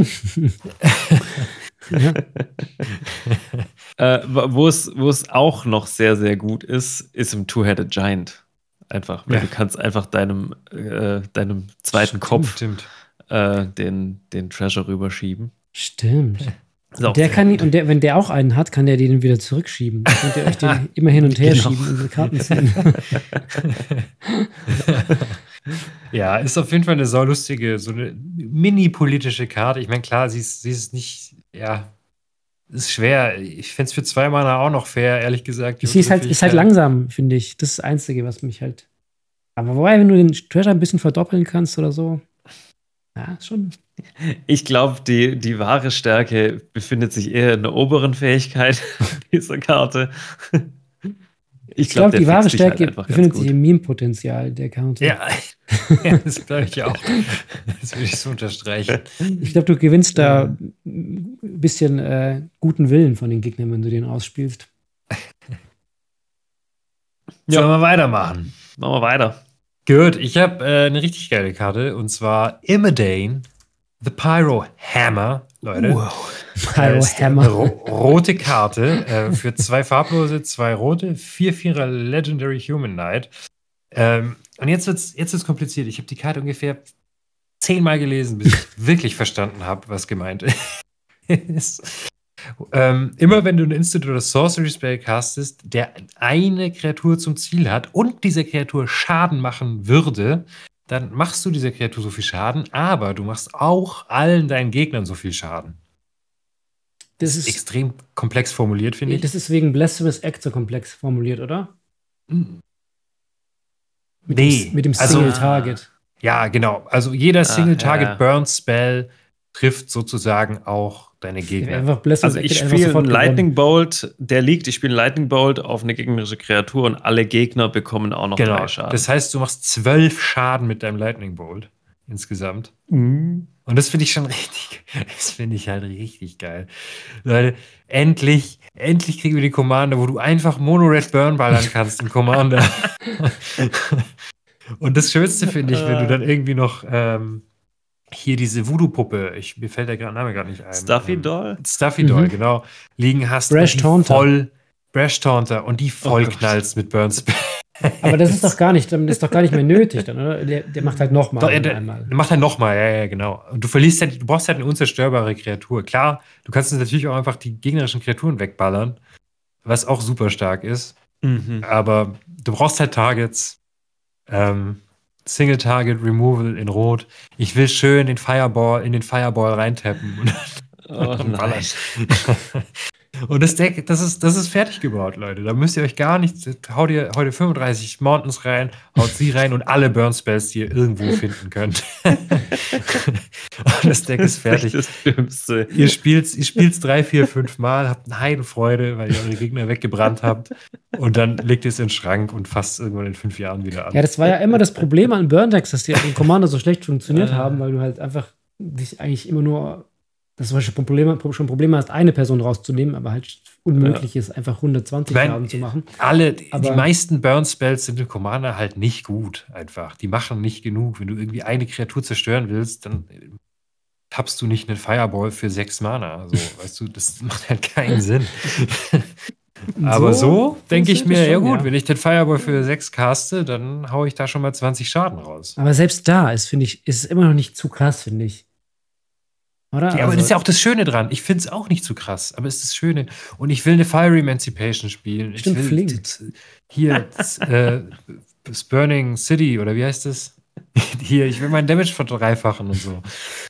Wo es auch noch sehr, sehr gut ist im Two-Headed Giant. Einfach, weil du kannst einfach deinem zweiten Kopf den Treasure rüberschieben. Stimmt. Und wenn der auch einen hat, kann der den wieder zurückschieben. Dann könnt ihr euch den immer hin und her schieben und die Karten ziehen. Ja, ist auf jeden Fall eine saulustige, so eine mini-politische Karte. Ich meine, klar, sie ist nicht, ist schwer. Ich fände es für 2 Mana auch noch fair, ehrlich gesagt. Sie ist halt langsam, finde ich. Das ist das Einzige, was mich halt. Aber wobei, wenn du den Treasure ein bisschen verdoppeln kannst oder so. Ja, schon. Ich glaube, die wahre Stärke befindet sich eher in der oberen Fähigkeit dieser Karte. Ich glaube, die wahre Stärke halt befindet sich im Meme-Potenzial der Karte. Ja, das glaube ich auch. Das würde ich so unterstreichen. Ich glaube, du gewinnst da ein bisschen guten Willen von den Gegnern, wenn du den ausspielst. Sollen wir weitermachen? Machen wir weiter. Gut, ich habe eine richtig geile Karte, und zwar Imodane, The Pyro Hammer. Leute. Pyro Hammer. Rote Karte für 2 farblose, 2 rote, 4/4er Legendary Human Knight. Und jetzt wird's kompliziert. Ich habe die Karte ungefähr 10-mal gelesen, bis ich wirklich verstanden habe, was gemeint ist. Immer wenn du ein Instant oder Sorcery Spell castest, der eine Kreatur zum Ziel hat und dieser Kreatur Schaden machen würde, dann machst du dieser Kreatur so viel Schaden, aber du machst auch allen deinen Gegnern so viel Schaden. Das ist extrem komplex formuliert, finde ich. Das ist wegen Blasphemous Act so komplex formuliert, oder? Mit dem Single Target. Ja, genau. Also jeder Single Target Burn Spell trifft sozusagen auch deine Gegner. Einfach Blessing Also ich spiele einen Lightning Bolt, ich spiele einen Lightning Bolt auf eine gegnerische Kreatur und alle Gegner bekommen auch noch 3 Schaden. Das heißt, du machst 12 Schaden mit deinem Lightning Bolt insgesamt. Und das finde ich halt richtig geil. Leute, endlich kriegen wir die Commander, wo du einfach Mono-Red Burn ballern kannst im Commander. Und das Schönste finde ich, wenn du dann irgendwie noch hier diese Voodoo-Puppe, mir fällt der Name gerade nicht ein. Stuffy Doll, genau, liegen hast. Brash Taunter. Brash Taunter und die voll knallst mit Burn Spell. Aber das ist doch gar nicht mehr nötig, dann, oder? Der macht halt nochmal. Der macht halt nochmal, ja, genau. Und du brauchst halt eine unzerstörbare Kreatur. Klar, du kannst natürlich auch einfach die gegnerischen Kreaturen wegballern, was auch super stark ist. Aber du brauchst halt Targets. Single Target Removal in Rot. Ich will schön in den Fireball reintappen und ballern. Und das Deck, das ist fertig gebaut, Leute. Da müsst ihr euch gar nichts. Haut ihr heute 35 Mountains rein, haut sie rein und alle Burn Spells, die ihr irgendwo finden könnt. Und das Deck ist fertig. Das Dümmste. Ihr spielt's 3, 4, 5 Mal, habt eine Heidenfreude, weil ihr eure Gegner weggebrannt habt. Und dann legt ihr es in den Schrank und fasst irgendwann in 5 Jahren wieder an. Ja, das war ja immer das Problem an Burn-Decks, dass die im Commander so schlecht funktioniert haben, weil du halt einfach dich eigentlich immer nur. Das war schon ein Problem hast, eine Person rauszunehmen, aber halt unmöglich ist, einfach 120 Schaden zu machen. Die meisten Burn-Spells sind im Commander halt nicht gut, einfach. Die machen nicht genug. Wenn du irgendwie eine Kreatur zerstören willst, dann tappst du nicht einen Fireball für 6 Mana. Also, weißt du, das macht halt keinen Sinn. Aber so denke ich mir, ja gut, wenn ich den Fireball für 6 caste, dann haue ich da schon mal 20 Schaden raus. Aber selbst da ist es immer noch nicht zu krass, finde ich. Oder? Ja, aber das ist ja auch das Schöne dran. Ich finde es auch nicht so krass, aber es ist das Schöne. Und ich will eine Fire Emancipation spielen. Stimmt, ich will hier das Burning City, oder wie heißt das? Hier, ich will meinen Damage verdreifachen und so.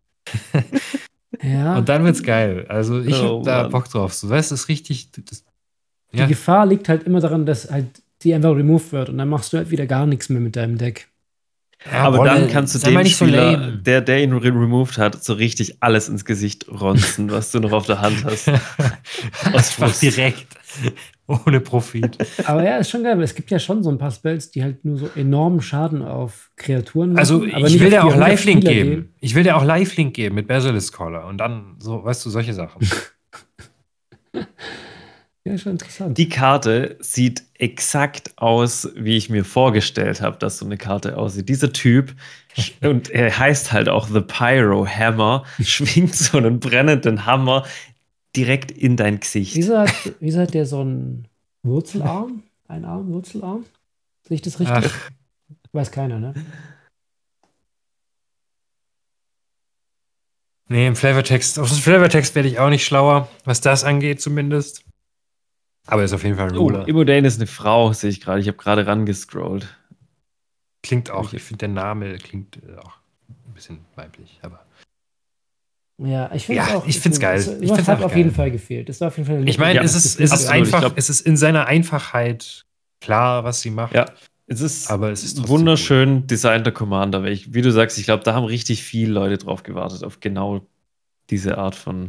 Ja. Und dann wird's geil. Also ich hab da Bock drauf. So, weißt du, das ist richtig. Die Gefahr liegt halt immer daran, dass halt die einfach removed wird und dann machst du halt wieder gar nichts mehr mit deinem Deck. Ja, aber dann kannst du dem Spieler, der ihn removed hat, so richtig alles ins Gesicht ronzen, was du noch auf der Hand hast. Einfach direkt. Ohne Profit. Aber ja, ist schon geil, weil es gibt ja schon so ein paar Spells, die halt nur so enormen Schaden auf Kreaturen machen. Also aber ich will dir auch Lifelink geben. Ich will dir auch Lifelink geben mit Basilisk Collar und dann so, weißt du, solche Sachen. Ja, schon interessant. Die Karte sieht exakt aus, wie ich mir vorgestellt habe, dass so eine Karte aussieht. Dieser Typ, und er heißt halt auch The Pyro Hammer, schwingt so einen brennenden Hammer direkt in dein Gesicht. Wieso hat der so einen Wurzelarm? Ein Arm, Wurzelarm? Sehe ich das richtig? Weiß keiner, ne? Nee, auf dem Flavortext werde ich auch nicht schlauer, was das angeht zumindest. Aber ist auf jeden Fall ein Ruler. Immodane ist eine Frau, sehe ich gerade. Ich habe gerade rangescrollt. Klingt auch, ich finde, der Name klingt auch ein bisschen weiblich, aber. Ja, ich finde es auch. Ich finde es geil. Es hat auf jeden Fall gefehlt. Das war auf jeden Fall ich meine, es ist einfach, es ist in seiner Einfachheit klar, was sie macht. Ja, es ist wunderschön designter Commander. Wie du sagst, ich glaube, da haben richtig viele Leute drauf gewartet, auf genau diese Art von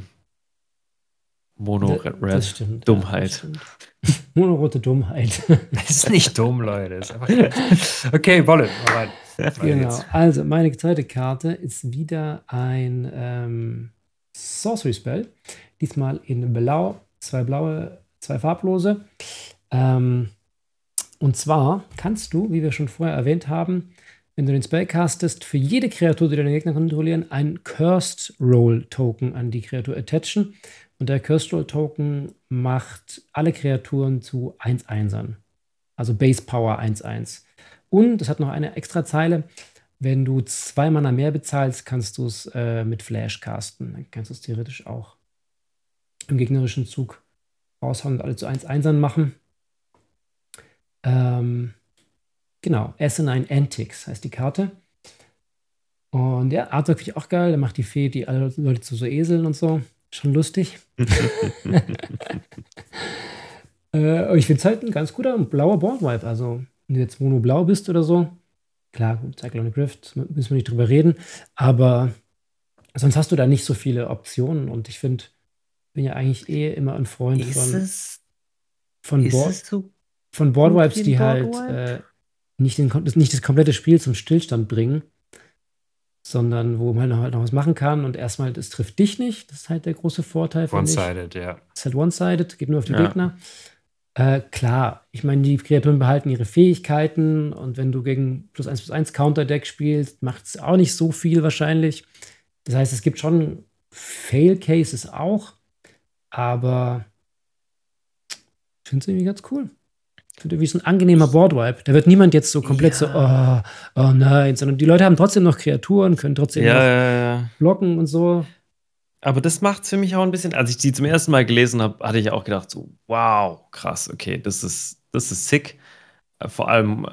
Mono-Red Dummheit. Ja, Monorote Dummheit. Das ist nicht dumm, Leute. Das ist einfach okay, Wolle. Genau. Also, meine zweite Karte ist wieder ein Sorcery Spell. Diesmal in Blau. 2 blaue, 2 farblose. Und zwar kannst du, wie wir schon vorher erwähnt haben, wenn du den Spell castest, für jede Kreatur, die deine Gegner kontrollieren, einen Cursed Roll Token an die Kreatur attachen. Und der Cursed Roll Token macht alle Kreaturen zu 1/1ern. Also Base Power 1/1. Und es hat noch eine extra Zeile. Wenn du 2 Mana mehr bezahlst, kannst du es mit Flash casten. Dann kannst du es theoretisch auch im gegnerischen Zug raushauen und alle zu 1/1ern machen. Genau, Asinine Antics heißt die Karte. Und ja, Artwork finde ich auch geil. Da macht die Fee die alle Leute zu so Eseln und so. Schon lustig. Ich finde es halt ein ganz guter und blauer Board-Vibe. Also, wenn du jetzt Mono-Blau bist oder so, klar, Cyclonic Rift, müssen wir nicht drüber reden, aber Sonst hast du da nicht so viele Optionen und ich bin ja eigentlich immer ein Freund von, von Boardwipes, die halt nicht das komplette Spiel zum Stillstand bringen, sondern wo man halt noch was machen kann und erstmal, das trifft dich nicht. Das ist halt der große Vorteil, finde ich. One-sided, ja. Das ist halt one-sided, geht nur auf die Gegner. Klar, ich meine, die Kreaturen behalten ihre Fähigkeiten und wenn du gegen +1/+1 Counterdeck spielst, macht es auch nicht so viel wahrscheinlich. Das heißt, es gibt schon Fail-Cases auch, aber ich finde es irgendwie ganz cool. Ich finde irgendwie so ein angenehmer Boardwipe. Da wird niemand jetzt so komplett so, oh nein, sondern die Leute haben trotzdem noch Kreaturen, können trotzdem noch blocken und so. Aber das macht es für mich auch ein bisschen, als ich die zum ersten Mal gelesen habe, hatte ich auch gedacht so, wow, krass, okay, das ist sick. Vor allem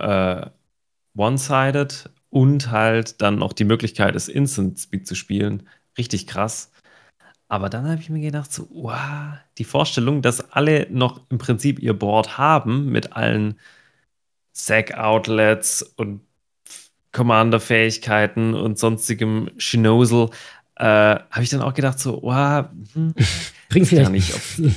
one-sided und halt dann noch die Möglichkeit, das Instant Speed zu spielen. Richtig krass. Aber dann habe ich mir gedacht, so, wow, die Vorstellung, dass alle noch im Prinzip ihr Board haben mit allen Sack-Outlets und Commander-Fähigkeiten und sonstigem Schnosel, habe ich dann auch gedacht, so, wow, bringt vielleicht nicht.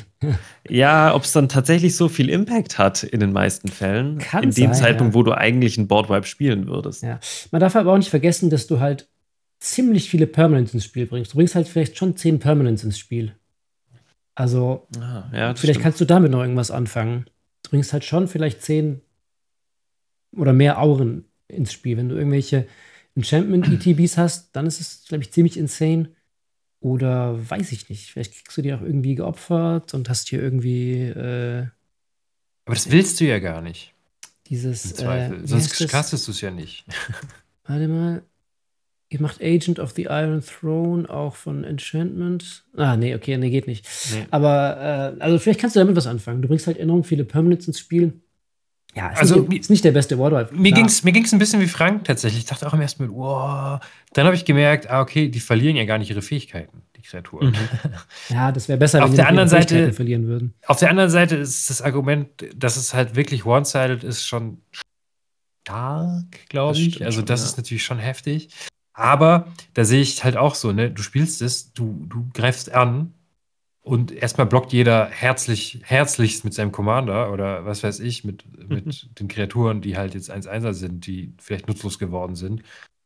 Ob es dann tatsächlich so viel Impact hat in den meisten Fällen. Kann in dem sein, Zeitpunkt, wo du eigentlich ein Boardwipe spielen würdest. Ja. Man darf aber auch nicht vergessen, dass du halt ziemlich viele Permanents ins Spiel bringst. Du bringst halt vielleicht schon 10 Permanents ins Spiel. Also, vielleicht kannst du damit noch irgendwas anfangen. Du bringst halt schon vielleicht 10 oder mehr Auren ins Spiel. Wenn du irgendwelche Enchantment-ETBs hast, dann ist es, glaube ich, ziemlich insane. Oder weiß ich nicht. Vielleicht kriegst du die auch irgendwie geopfert und hast hier irgendwie. Aber das willst du ja gar nicht. Dieses. Im Zweifel. Sonst castest du es ja nicht. Warte mal. Ihr macht Agent of the Iron Throne auch von Enchantment. Nee, geht nicht. Nee. Aber, also vielleicht kannst du damit was anfangen. Du bringst halt enorm viele Permanents ins Spiel. Ja, ist nicht der beste Boardwipe. Mir ging's ein bisschen wie Frank tatsächlich. Ich dachte auch im ersten Mal, wow. Dann habe ich gemerkt, okay, die verlieren ja gar nicht ihre Fähigkeiten, die Kreaturen. Ja, das wäre besser, wenn die ihre Fähigkeiten verlieren würden. Auf der anderen Seite ist das Argument, dass es halt wirklich one-sided ist, schon stark, glaube ich. Also das ist natürlich schon heftig. Aber da sehe ich halt auch so, ne, du spielst es, du greifst an und erstmal blockt jeder herzlichst mit seinem Commander oder was weiß ich, mit den Kreaturen, die halt jetzt 1/1er sind, die vielleicht nutzlos geworden sind.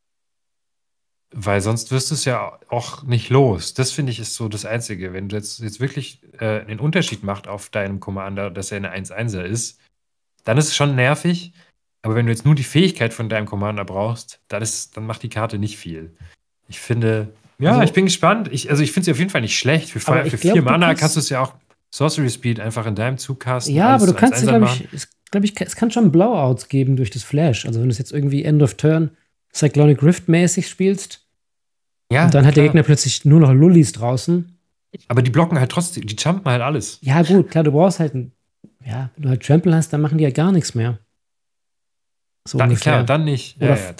Weil sonst wirst du es ja auch nicht los. Das finde ich ist so das Einzige. Wenn du jetzt wirklich einen Unterschied macht auf deinem Commander, dass er eine 1/1er ist, dann ist es schon nervig. Aber wenn du jetzt nur die Fähigkeit von deinem Commander brauchst, dann macht die Karte nicht viel. Ich finde, ich bin gespannt. Ich finde sie auf jeden Fall nicht schlecht. Für 4 Mana kannst du es ja auch Sorcery Speed einfach in deinem Zug casten. Ja, aber du kannst, es kann schon Blowouts geben durch das Flash. Also wenn du es jetzt irgendwie End of Turn Cyclonic Rift mäßig spielst, und dann hat der Gegner plötzlich nur noch Lullis draußen. Aber die blocken halt trotzdem, die jumpen halt alles. Ja gut, klar, du brauchst halt wenn du halt Trample hast, dann machen die ja gar nichts mehr. So klar, dann nicht.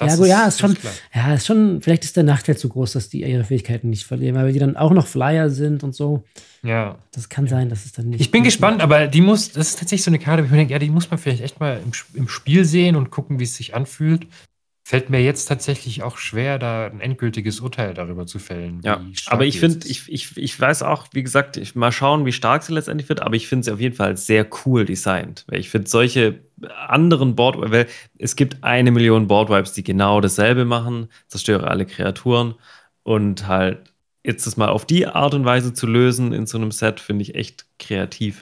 Ist schon, vielleicht ist der Nachteil zu groß, dass die ihre Fähigkeiten nicht verlieren, weil die dann auch noch Flyer sind und so. Ja. Das kann sein, dass es dann nicht. Ich bin gespannt, aber das ist tatsächlich so eine Karte, wo ich mir denke, die muss man vielleicht echt mal im Spiel sehen und gucken, wie es sich anfühlt. Fällt mir jetzt tatsächlich auch schwer, da ein endgültiges Urteil darüber zu fällen. Ja, aber ich finde, ich weiß auch, wie gesagt, mal schauen, wie stark sie letztendlich wird, aber ich finde sie auf jeden Fall sehr cool designt. Weil ich finde solche anderen Boardwipes, weil es gibt 1 Million Boardwipes, die genau dasselbe machen, zerstöre alle Kreaturen und halt jetzt das mal auf die Art und Weise zu lösen in so einem Set, finde ich echt kreativ.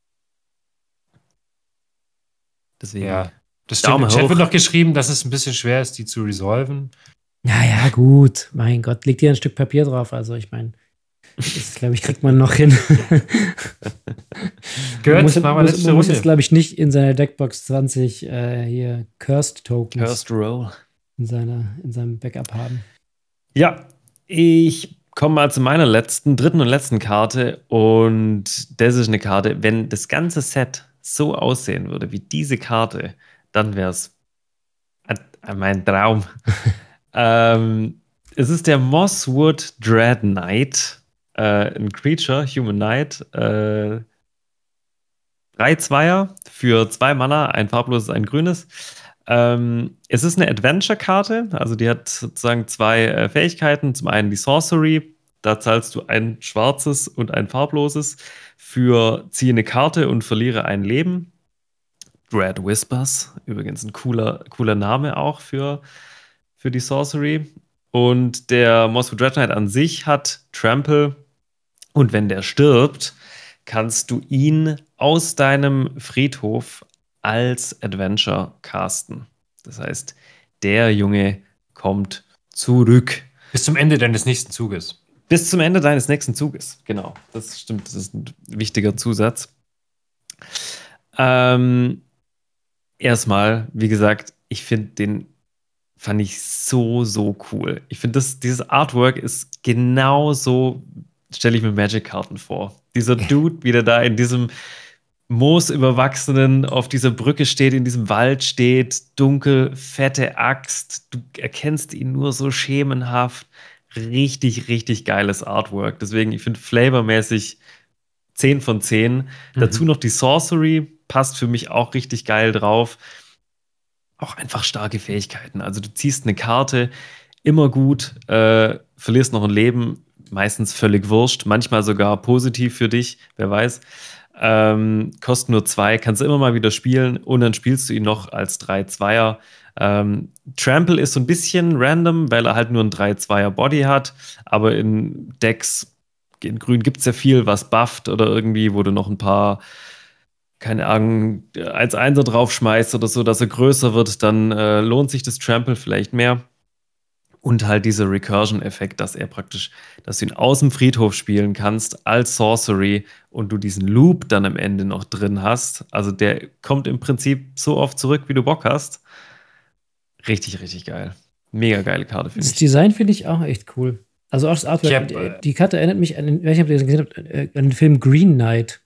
Deswegen. Ja. Das stimmt. Im Chat wird noch geschrieben, dass es ein bisschen schwer ist, die zu resolven. Ja, gut. Mein Gott, leg dir ein Stück Papier drauf. Also, ich meine, das, glaube ich, kriegt man noch hin. Man muss jetzt, glaube ich, nicht in seiner Deckbox 20 hier Cursed Tokens Cursed Roll in seinem Backup haben. Ja, ich komme mal zu meiner dritten und letzten Karte. Und das ist eine Karte, wenn das ganze Set so aussehen würde wie diese Karte, dann wäre es mein Traum. Es ist der Mosswood Dread Knight, ein Creature, Human Knight, 3/2er für 2 Mana, ein farbloses, ein grünes. Es ist eine Adventure-Karte, also die hat sozusagen zwei Fähigkeiten. Zum einen die Sorcery, da zahlst du ein schwarzes und ein farbloses für ziehe eine Karte und verliere ein Leben. Dread Whispers, übrigens ein cooler Name auch für die Sorcery. Und der Mosswood Dread Knight an sich hat Trample und wenn der stirbt, kannst du ihn aus deinem Friedhof als Adventure casten. Das heißt, der Junge kommt zurück. Bis zum Ende deines nächsten Zuges. Bis zum Ende deines nächsten Zuges, genau. Das stimmt, das ist ein wichtiger Zusatz. Erstmal, wie gesagt, fand ich so cool. Ich finde, dieses Artwork ist genauso, stelle ich mir Magic-Karten vor. Dieser Dude, wie der da in diesem moosüberwachsenen auf dieser Brücke steht, in diesem Wald steht, dunkel, fette Axt. Du erkennst ihn nur so schemenhaft. Richtig, richtig geiles Artwork. Deswegen, ich finde flavormäßig 10 von 10. Dazu noch die Sorcery, passt für mich auch richtig geil drauf. Auch einfach starke Fähigkeiten. Also du ziehst eine Karte, immer gut, verlierst noch ein Leben, meistens völlig wurscht, manchmal sogar positiv für dich, wer weiß. Kosten nur 2, kannst du immer mal wieder spielen und dann spielst du ihn noch als 3-2er. Trample ist so ein bisschen random, weil er halt nur ein 3-2er Body hat, aber in Decks, in Grün gibt es ja viel, was bufft oder irgendwie, wo du noch ein paar, keine Ahnung, 1-1er draufschmeißt oder so, dass er größer wird, dann lohnt sich das Trample vielleicht mehr. Und halt dieser Recursion-Effekt, dass du ihn aus dem Friedhof spielen kannst als Sorcery und du diesen Loop dann am Ende noch drin hast. Also der kommt im Prinzip so oft zurück, wie du Bock hast. Richtig, richtig geil. Mega geile Karte, finde ich. Das Design finde ich auch echt cool. Also auch das Artwork. Die Karte erinnert mich an ich weiß nicht, ob ihr das gesehen habt, an den Film Green Knight.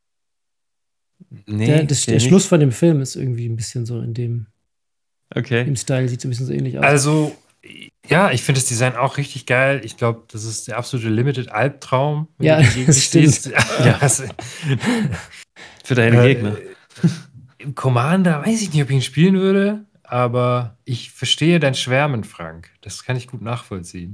Nee, der Schluss von dem Film ist irgendwie ein bisschen so in dem im Style, sieht so ein bisschen so ähnlich aus. Also, ja, ich finde das Design auch richtig geil. Ich glaube, das ist der absolute Limited-Albtraum. Ja, das stimmt. Ja. Für deine Gegner. Im Commander weiß ich nicht, ob ich ihn spielen würde, aber ich verstehe dein Schwärmen, Frank. Das kann ich gut nachvollziehen.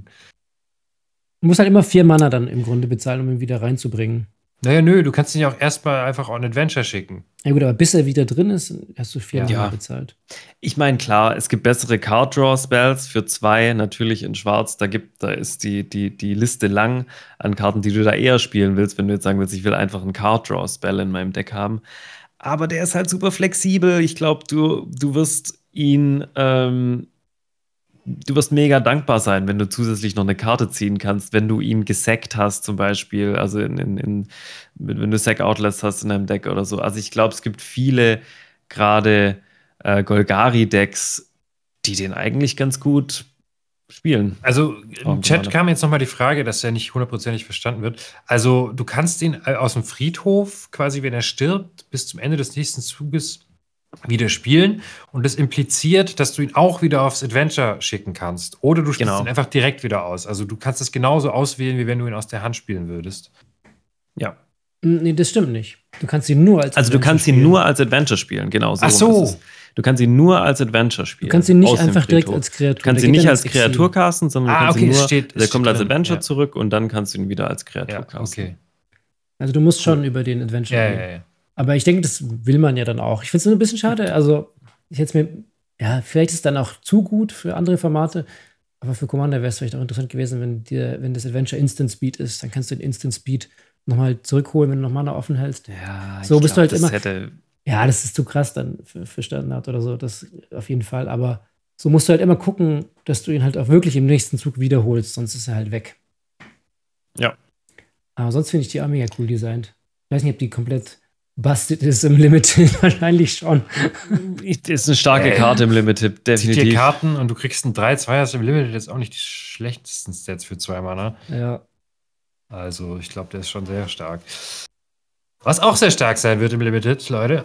Du musst halt immer 4 Mana dann im Grunde bezahlen, um ihn wieder reinzubringen. Naja, nö, du kannst ihn ja auch erstmal einfach on Adventure schicken. Ja gut, aber bis er wieder drin ist, hast du 4 Mana bezahlt. Ich meine, klar, es gibt bessere Card-Draw-Spells für 2, natürlich in Schwarz. Da ist die Liste lang an Karten, die du da eher spielen willst, wenn du jetzt sagen willst, ich will einfach einen Card-Draw-Spell in meinem Deck haben. Aber der ist halt super flexibel. Ich glaube, du wirst ihn du wirst mega dankbar sein, wenn du zusätzlich noch eine Karte ziehen kannst, wenn du ihn gesackt hast zum Beispiel, also wenn du Sack-Outlets hast in deinem Deck oder so. Also ich glaube, es gibt viele gerade Golgari-Decks, die den eigentlich ganz gut spielen. Also im Chat kam jetzt nochmal die Frage, dass der nicht hundertprozentig verstanden wird. Also du kannst ihn aus dem Friedhof quasi, wenn er stirbt, bis zum Ende des nächsten Zuges wieder spielen und das impliziert, dass du ihn auch wieder aufs Adventure schicken kannst. Oder du spielst ihn einfach direkt wieder aus. Also du kannst es genauso auswählen, wie wenn du ihn aus der Hand spielen würdest. Ja. Nee, das stimmt nicht. Du kannst ihn nur als Adventure spielen. Nur als Adventure spielen, genau. Ach so. Du kannst ihn nur als Adventure spielen. Du kannst ihn nicht einfach direkt als Kreatur. Du kannst ihn nicht als Kreatur casten, sondern du kannst ihn nur, der kommt als drin. Adventure zurück und dann kannst du ihn wieder als Kreatur casten. Okay. Also du musst schon über den Adventure gehen. Ja. Aber ich denke, das will man ja dann auch. Ich finde es nur ein bisschen schade. Also, vielleicht ist es dann auch zu gut für andere Formate. Aber für Commander wäre es vielleicht auch interessant gewesen, wenn das Adventure Instant Speed ist. Dann kannst du den Instant Speed nochmal zurückholen, wenn du noch Mana offen hältst. Ja, so bist du halt immer. Ja, das ist zu krass dann für Standard oder so. Das auf jeden Fall. Aber so musst du halt immer gucken, dass du ihn halt auch wirklich im nächsten Zug wiederholst. Sonst ist er halt weg. Ja. Aber sonst finde ich die auch mega cool designt. Ich weiß nicht, ob die komplett Busted ist im Limited, wahrscheinlich schon. Ist eine starke Karte im Limited, definitiv. 4 Karten und du kriegst einen 3-2, im Limited jetzt auch nicht die schlechtesten Stats für 2 Mana. Ja. Also, ich glaube, der ist schon sehr stark. Was auch sehr stark sein wird im Limited, Leute.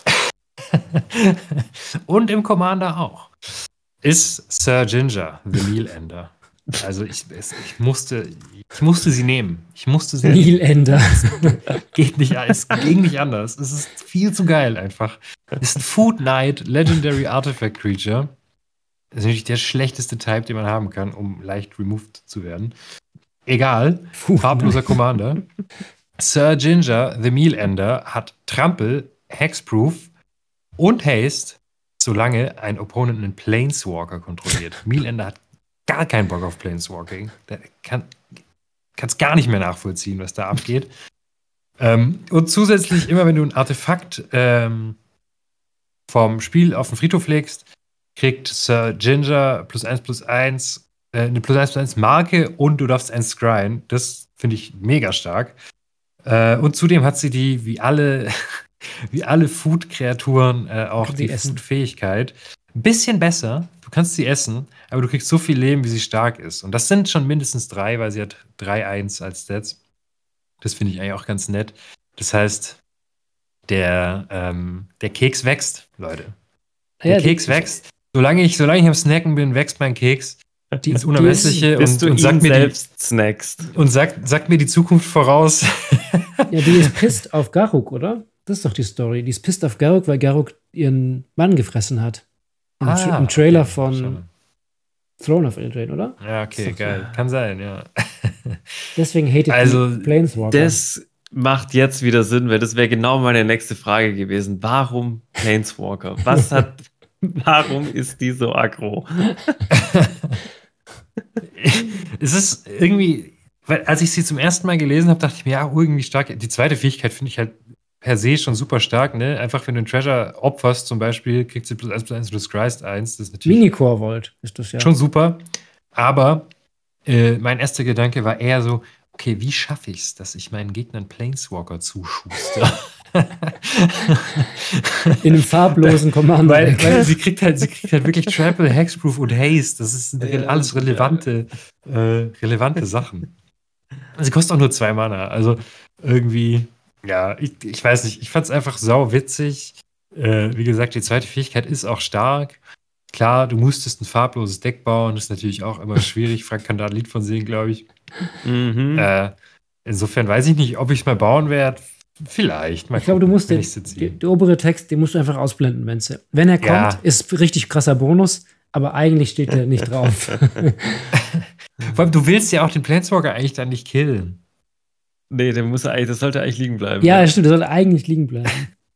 Und im Commander auch. Ist Sir Ginger, The Meal Ender. Also ich musste sie nehmen. Meal Ender. Es ging nicht anders. Es ist viel zu geil einfach. Ist ein Food Knight Legendary Artifact Creature. Das ist natürlich der schlechteste Type, den man haben kann, um leicht removed zu werden. Egal, farbloser Commander. Sir Ginger, the Mealender, hat Trampel, Hexproof und Haste, solange ein Opponent einen Planeswalker kontrolliert. Mealender hat gar keinen Bock auf Planeswalking. Der kann es gar nicht mehr nachvollziehen, was da abgeht. Und zusätzlich, immer wenn du ein Artefakt vom Spiel auf den Friedhof legst, kriegt Sir Ginger +1/+1 eine +1/+1 Marke und du darfst eins scryen. Das finde ich mega stark. Und zudem hat sie die, wie alle Food-Kreaturen, auch die Food-Fähigkeit. Ein bisschen besser. Du kannst sie essen, aber du kriegst so viel Leben, wie sie stark ist. Und das sind schon mindestens 3, weil sie hat 3/1 als Stats. Das finde ich eigentlich auch ganz nett. Das heißt, der Keks wächst, Leute. Der Keks wächst. Solange ich am Snacken bin, wächst mein Keks. Die ist Unermessliche und sagt mir selbst snackst. Und sagt mir die Zukunft voraus. Ja, die ist pisst auf Garruk, oder? Das ist doch die Story. Die ist pisst auf Garruk, weil Garruk ihren Mann gefressen hat. Im Trailer von Throne of Eldraine, oder? Ja, okay, geil. Ja. Kann sein, ja. Deswegen hatet die Planeswalker. Das macht jetzt wieder Sinn, weil das wäre genau meine nächste Frage gewesen. Warum Planeswalker? Warum ist die so aggro? Es ist irgendwie, weil als ich sie zum ersten Mal gelesen habe, dachte ich mir, ja, irgendwie stark. Die zweite Fähigkeit finde ich halt per se schon super stark, ne? Einfach, wenn du einen Treasure opferst, zum Beispiel, kriegst du +1/+1, du scryst 1. Das ist natürlich Mini-Core-Volt ist das ja. Schon super. Aber mein erster Gedanke war eher so, okay, wie schaffe ich es, dass ich meinen Gegnern Planeswalker zuschuster? In einem farblosen Commander. Weil sie kriegt halt wirklich Trample, Hexproof und Haste. Das ist alles relevante Sachen. Sie kostet auch nur 2 Mana. Also irgendwie, ja, ich weiß nicht. Ich fand es einfach sau witzig. Wie gesagt, die zweite Fähigkeit ist auch stark. Klar, du musstest ein farbloses Deck bauen. Das ist natürlich auch immer schwierig. Frank kann da ein Lied von singen, glaube ich. Insofern weiß ich nicht, ob ich es mal bauen werde. Vielleicht. Ich glaube, du musst der obere Text, den musst du einfach ausblenden, wenn er kommt, ist richtig krasser Bonus, aber eigentlich steht der nicht drauf. Vor allem, du willst ja auch den Planeswalker eigentlich dann nicht killen. Nee, das sollte eigentlich liegen bleiben. Ja, stimmt, der sollte eigentlich liegen bleiben.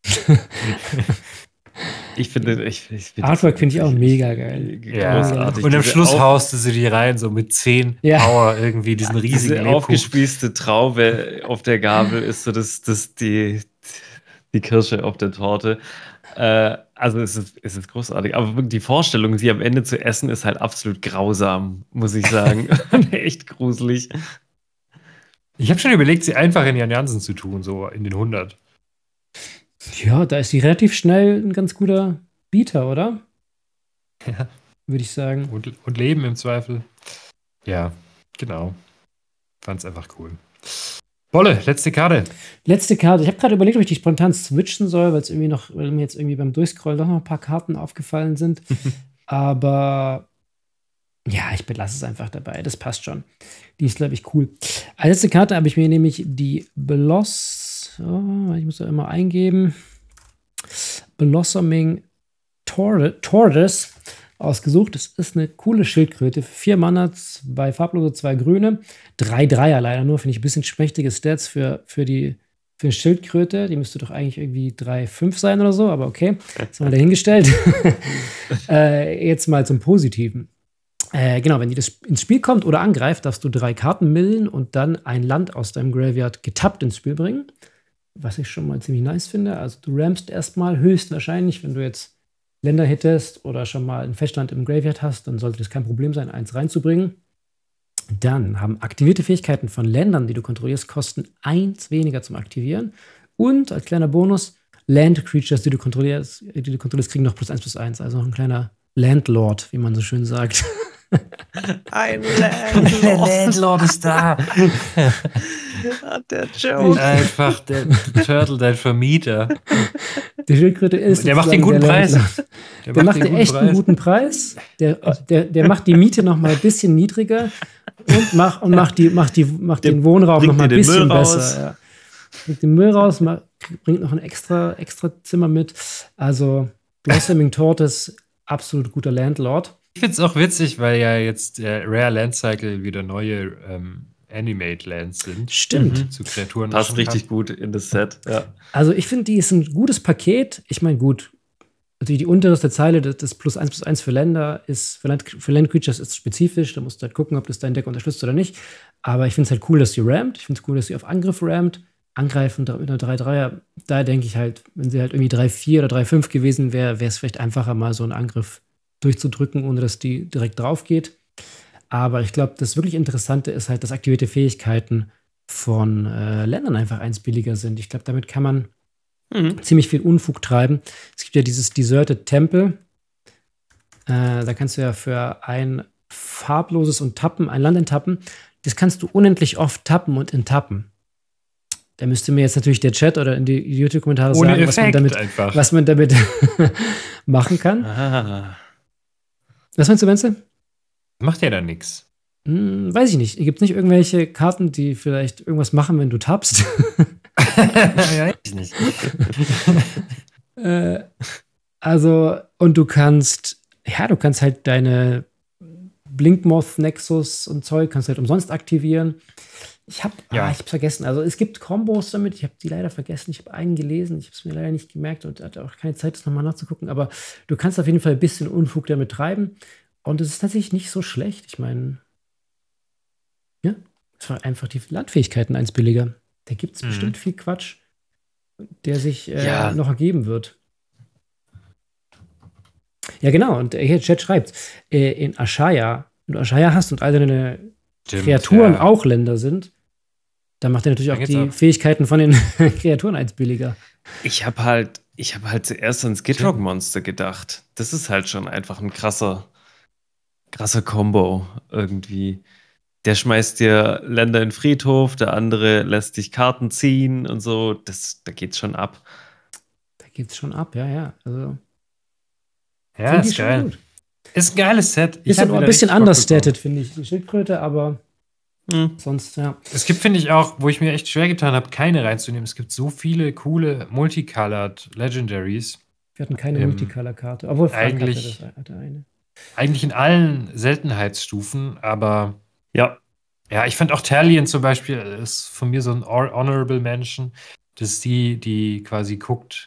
Ich finde Artwork finde ich auch mega geil. Ja. Und am Schluss haust du sie die rein, so mit 10 Power irgendwie, diesen riesigen Diese aufgespießte Traube auf der Gabel ist so die Kirsche auf der Torte. Also es ist großartig. Aber die Vorstellung, sie am Ende zu essen, ist halt absolut grausam, muss ich sagen. Echt gruselig. Ich habe schon überlegt, sie einfach in Jan Jansen zu tun, so in den 100. Ja, da ist sie relativ schnell ein ganz guter Bieter, oder? Ja. Würde ich sagen. Und Leben im Zweifel. Ja, genau. Fand's einfach cool. Wolle, letzte Karte. Letzte Karte. Ich habe gerade überlegt, ob ich die spontan switchen soll, weil mir jetzt irgendwie beim Durchscrollen doch noch ein paar Karten aufgefallen sind. Aber ja, ich belasse es einfach dabei. Das passt schon. Die ist, glaube ich, cool. Als letzte Karte habe ich mir nämlich die ich muss da immer eingeben. Blossoming Tortoise ausgesucht. Das ist eine coole Schildkröte. 4 Mana, 2 farblose, 2 grüne. 3 Dreier leider nur. Finde ich ein bisschen schmächtige Stats für eine Schildkröte. Die müsste doch eigentlich irgendwie 3/5 sein oder so, aber okay. Das haben wir dahingestellt. Jetzt mal zum Positiven. Genau, wenn die das ins Spiel kommt oder angreift, darfst du 3 Karten millen und dann ein Land aus deinem Graveyard getappt ins Spiel bringen. Was ich schon mal ziemlich nice finde. Also du rampst erstmal höchstwahrscheinlich, wenn du jetzt Länder hittest oder schon mal ein Festland im Graveyard hast, dann sollte das kein Problem sein, 1 reinzubringen. Dann haben aktivierte Fähigkeiten von Ländern, die du kontrollierst, kosten 1 weniger zum Aktivieren. Und als kleiner Bonus, Land-Creatures, die du kontrollierst, kriegen noch +1/+1. Also noch ein kleiner Landlord, wie man so schön sagt. Ein Landlord. Der Landlord ist da. Der Joke. Einfach der Turtle, dein Vermieter. Die Schildkröte ist. Der macht den guten Preis. Der macht dir echt einen guten Preis. Der macht die Miete noch mal ein bisschen niedriger und macht den Wohnraum noch mal ein bisschen besser. Ja. bringt den Müll raus, bringt noch ein extra Zimmer mit. Also Blossoming Tortoise, absolut guter Landlord. Ich finde es auch witzig, weil ja jetzt der Rare Land Cycle wieder neue Animate Lands sind. Stimmt. Zu Kreaturen. Passt richtig gut in das Set. Ja. Also ich finde, die ist ein gutes Paket. Ich meine, gut, die unterste Zeile, das +1/+1 für Länder ist, für Land Creatures ist spezifisch. Da musst du halt gucken, ob das dein Deck unterstützt oder nicht. Aber ich finde es halt cool, dass sie rammt. Ich finde es cool, dass sie auf Angriff rammt. Angreifen mit einer 3/3er. Da denke ich halt, wenn sie halt irgendwie 3/4 oder 3/5 gewesen wäre, wäre es vielleicht einfacher, mal so einen Angriff durchzudrücken, ohne dass die direkt drauf geht. Aber ich glaube, das wirklich Interessante ist halt, dass aktivierte Fähigkeiten von Ländern einfach 1 billiger sind. Ich glaube, damit kann man ziemlich viel Unfug treiben. Es gibt ja dieses Deserted Temple. Da kannst du ja für ein farbloses und Tappen, ein Land enttappen. Das kannst du unendlich oft tappen und enttappen. Da müsste mir jetzt natürlich der Chat oder in die YouTube-Kommentare sagen, was man damit machen kann. Was meinst du, Wenzel? Macht ja da nichts. Weiß ich nicht. Gibt es nicht irgendwelche Karten, die vielleicht irgendwas machen, wenn du tappst? Ja, ich nicht. Also, und du kannst halt deine Blinkmoth Nexus und Zeug kannst halt umsonst aktivieren. Ich hab's vergessen. Also es gibt Kombos damit. Ich habe die leider vergessen. Ich habe einen gelesen. Ich habe es mir leider nicht gemerkt und hatte auch keine Zeit, das nochmal nachzugucken. Aber du kannst auf jeden Fall ein bisschen Unfug damit treiben. Und es ist tatsächlich nicht so schlecht. Ich meine, ja, es war einfach die Landfähigkeiten 1 billiger. Da gibt es bestimmt viel Quatsch, der sich noch ergeben wird. Ja, genau. Und hier Chat schreibt, in Ashaya, wenn du Ashaya hast und all deine Kreaturen auch Länder sind, dann macht er natürlich auch die Fähigkeiten von den Kreaturen 1 billiger. Ich habe halt zuerst ans Gitrog-Monster gedacht. Das ist halt schon einfach ein krasser Combo irgendwie. Der schmeißt dir Länder in den Friedhof, der andere lässt dich Karten ziehen und so. Da geht's schon ab. Da geht's schon ab, ja. Also, ja, ist geil. Gut. Ist ein geiles Set. Ist aber ein bisschen understated, finde ich. Die Schildkröte, aber sonst, ja. Es gibt, finde ich auch, wo ich mir echt schwer getan habe, keine reinzunehmen. Es gibt so viele coole Multicolored Legendaries. Wir hatten keine Multicolor-Karte. Obwohl, Frank hatte eine. Eigentlich in allen Seltenheitsstufen, aber ja, ich fand auch Talion zum Beispiel ist von mir so ein Honorable Mention. Das ist die quasi guckt,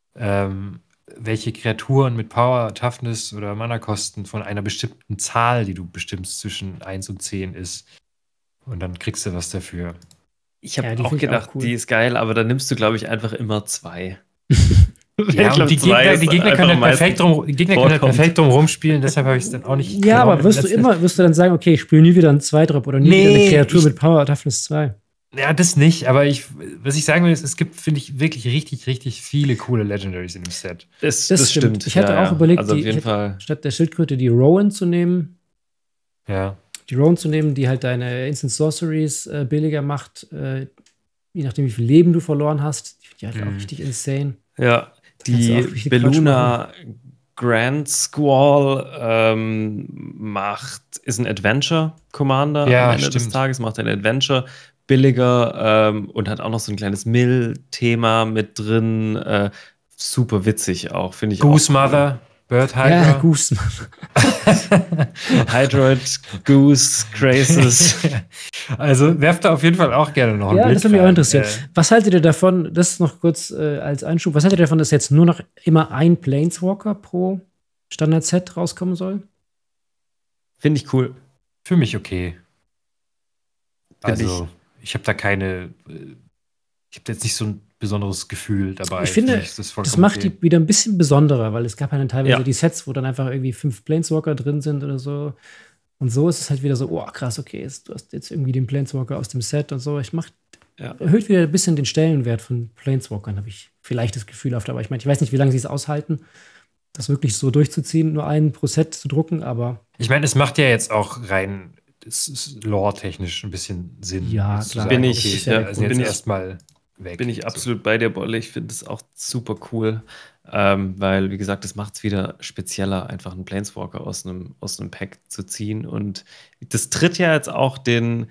welche Kreaturen mit Power, Toughness oder Mana-Kosten von einer bestimmten Zahl, die du bestimmst, zwischen 1 und 10 ist. Und dann kriegst du was dafür. Ich habe auch gedacht, cool. Die ist geil, aber dann nimmst du, glaube ich, einfach immer 2. Ja, und die Gegner können perfekt drum rumspielen, deshalb habe ich es dann auch nicht. Ja, aber wirst du dann sagen, okay, ich spiele nie wieder einen 2-Drop oder nie wieder eine Kreatur mit Power Toughness 2? Ja, das nicht, aber was ich sagen will, ist, es gibt, finde ich, wirklich richtig, richtig viele coole Legendaries in dem Set. Das stimmt. Ich hatte auch überlegt, also statt der Schildkröte die Rowan zu nehmen. Ja. Die Rowan zu nehmen, die halt deine Instant Sorceries billiger macht, je nachdem, wie viel Leben du verloren hast. Die halt auch richtig insane. Ja. Die Belluna Grand Squall ist ein Adventure Commander am Ende des Tages, macht ein Adventure billiger und hat auch noch so ein kleines Mill-Thema mit drin. Super witzig auch, finde ich. Goose Mother, Bird Hydra. Ja, Goose Mother. Hydroid, Goose, Graces. Also werft da auf jeden Fall auch gerne noch einen Blick. Ja, das hat mich auch interessiert. Was haltet ihr davon, das noch kurz als Einschub, was haltet ihr davon, dass jetzt nur noch immer ein Planeswalker pro Standard-Set rauskommen soll? Finde ich cool. Für mich okay. Also, ich habe da ich habe jetzt nicht so ein besonderes Gefühl dabei. Ich finde, das macht die wieder ein bisschen besonderer, weil es gab ja dann teilweise die Sets, wo dann einfach irgendwie 5 Planeswalker drin sind oder so. Und so ist es halt wieder so, oh krass, okay, du hast jetzt irgendwie den Planeswalker aus dem Set und so. Erhöht wieder ein bisschen den Stellenwert von Planeswalkern, habe ich vielleicht das Gefühl oft. Aber ich weiß nicht, wie lange sie es aushalten, das wirklich so durchzuziehen, nur einen pro Set zu drucken, aber. Ich meine, es macht ja jetzt auch rein lore-technisch ein bisschen Sinn. Ja, klar. Bin ich erstmal weg. Bin ich absolut bei der Bolle. Ich finde das auch super cool, weil, wie gesagt, das macht es wieder spezieller, einfach einen Planeswalker aus einem Pack zu ziehen. Und das tritt ja jetzt auch den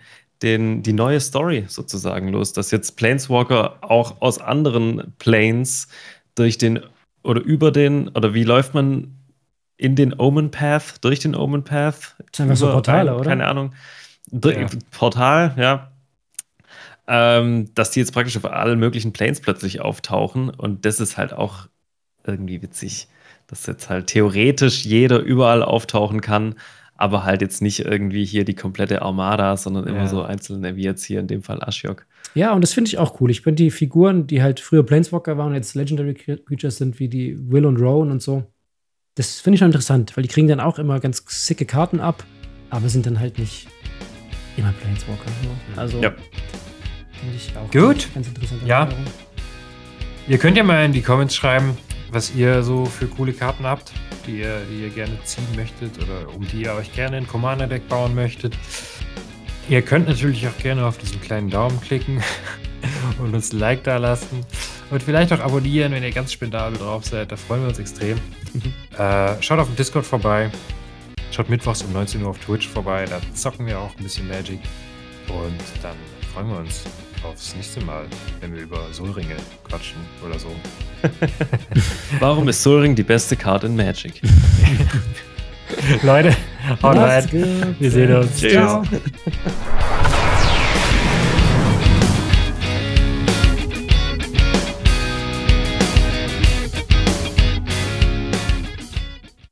die neue Story sozusagen los, dass jetzt Planeswalker auch aus anderen Planes durch den oder wie läuft man in den Omen Path, durch den Omen Path? Das sind einfach so Portale, oder? Keine Ahnung. Portal, ja. Dass die jetzt praktisch auf allen möglichen Planes plötzlich auftauchen und das ist halt auch irgendwie witzig, dass jetzt halt theoretisch jeder überall auftauchen kann, aber halt jetzt nicht irgendwie hier die komplette Armada, sondern immer so einzelne, wie jetzt hier in dem Fall Ashiok. Ja, und das finde ich auch cool. Ich finde die Figuren, die halt früher Planeswalker waren und jetzt Legendary Creatures sind, wie die Will und Rowan und so, das finde ich schon interessant, weil die kriegen dann auch immer ganz sicke Karten ab, aber sind dann halt nicht immer Planeswalker. So. Also finde ich auch gut. Ganz interessant. Ja. Ihr könnt ja mal in die Comments schreiben, was ihr so für coole Karten habt, die ihr gerne ziehen möchtet oder um die ihr euch gerne ein Commander-Deck bauen möchtet. Ihr könnt natürlich auch gerne auf diesen kleinen Daumen klicken und uns ein Like da lassen und vielleicht auch abonnieren, wenn ihr ganz spendabel drauf seid. Da freuen wir uns extrem. Schaut auf dem Discord vorbei. Schaut mittwochs um 19 Uhr auf Twitch vorbei. Da zocken wir auch ein bisschen Magic. Und dann freuen wir uns aufs nächste Mal, wenn wir über Sol Ringe quatschen oder so. Warum ist Sol Ring die beste Karte in Magic? Leute, haut rein. Wir sehen uns. Tschüss. Ciao.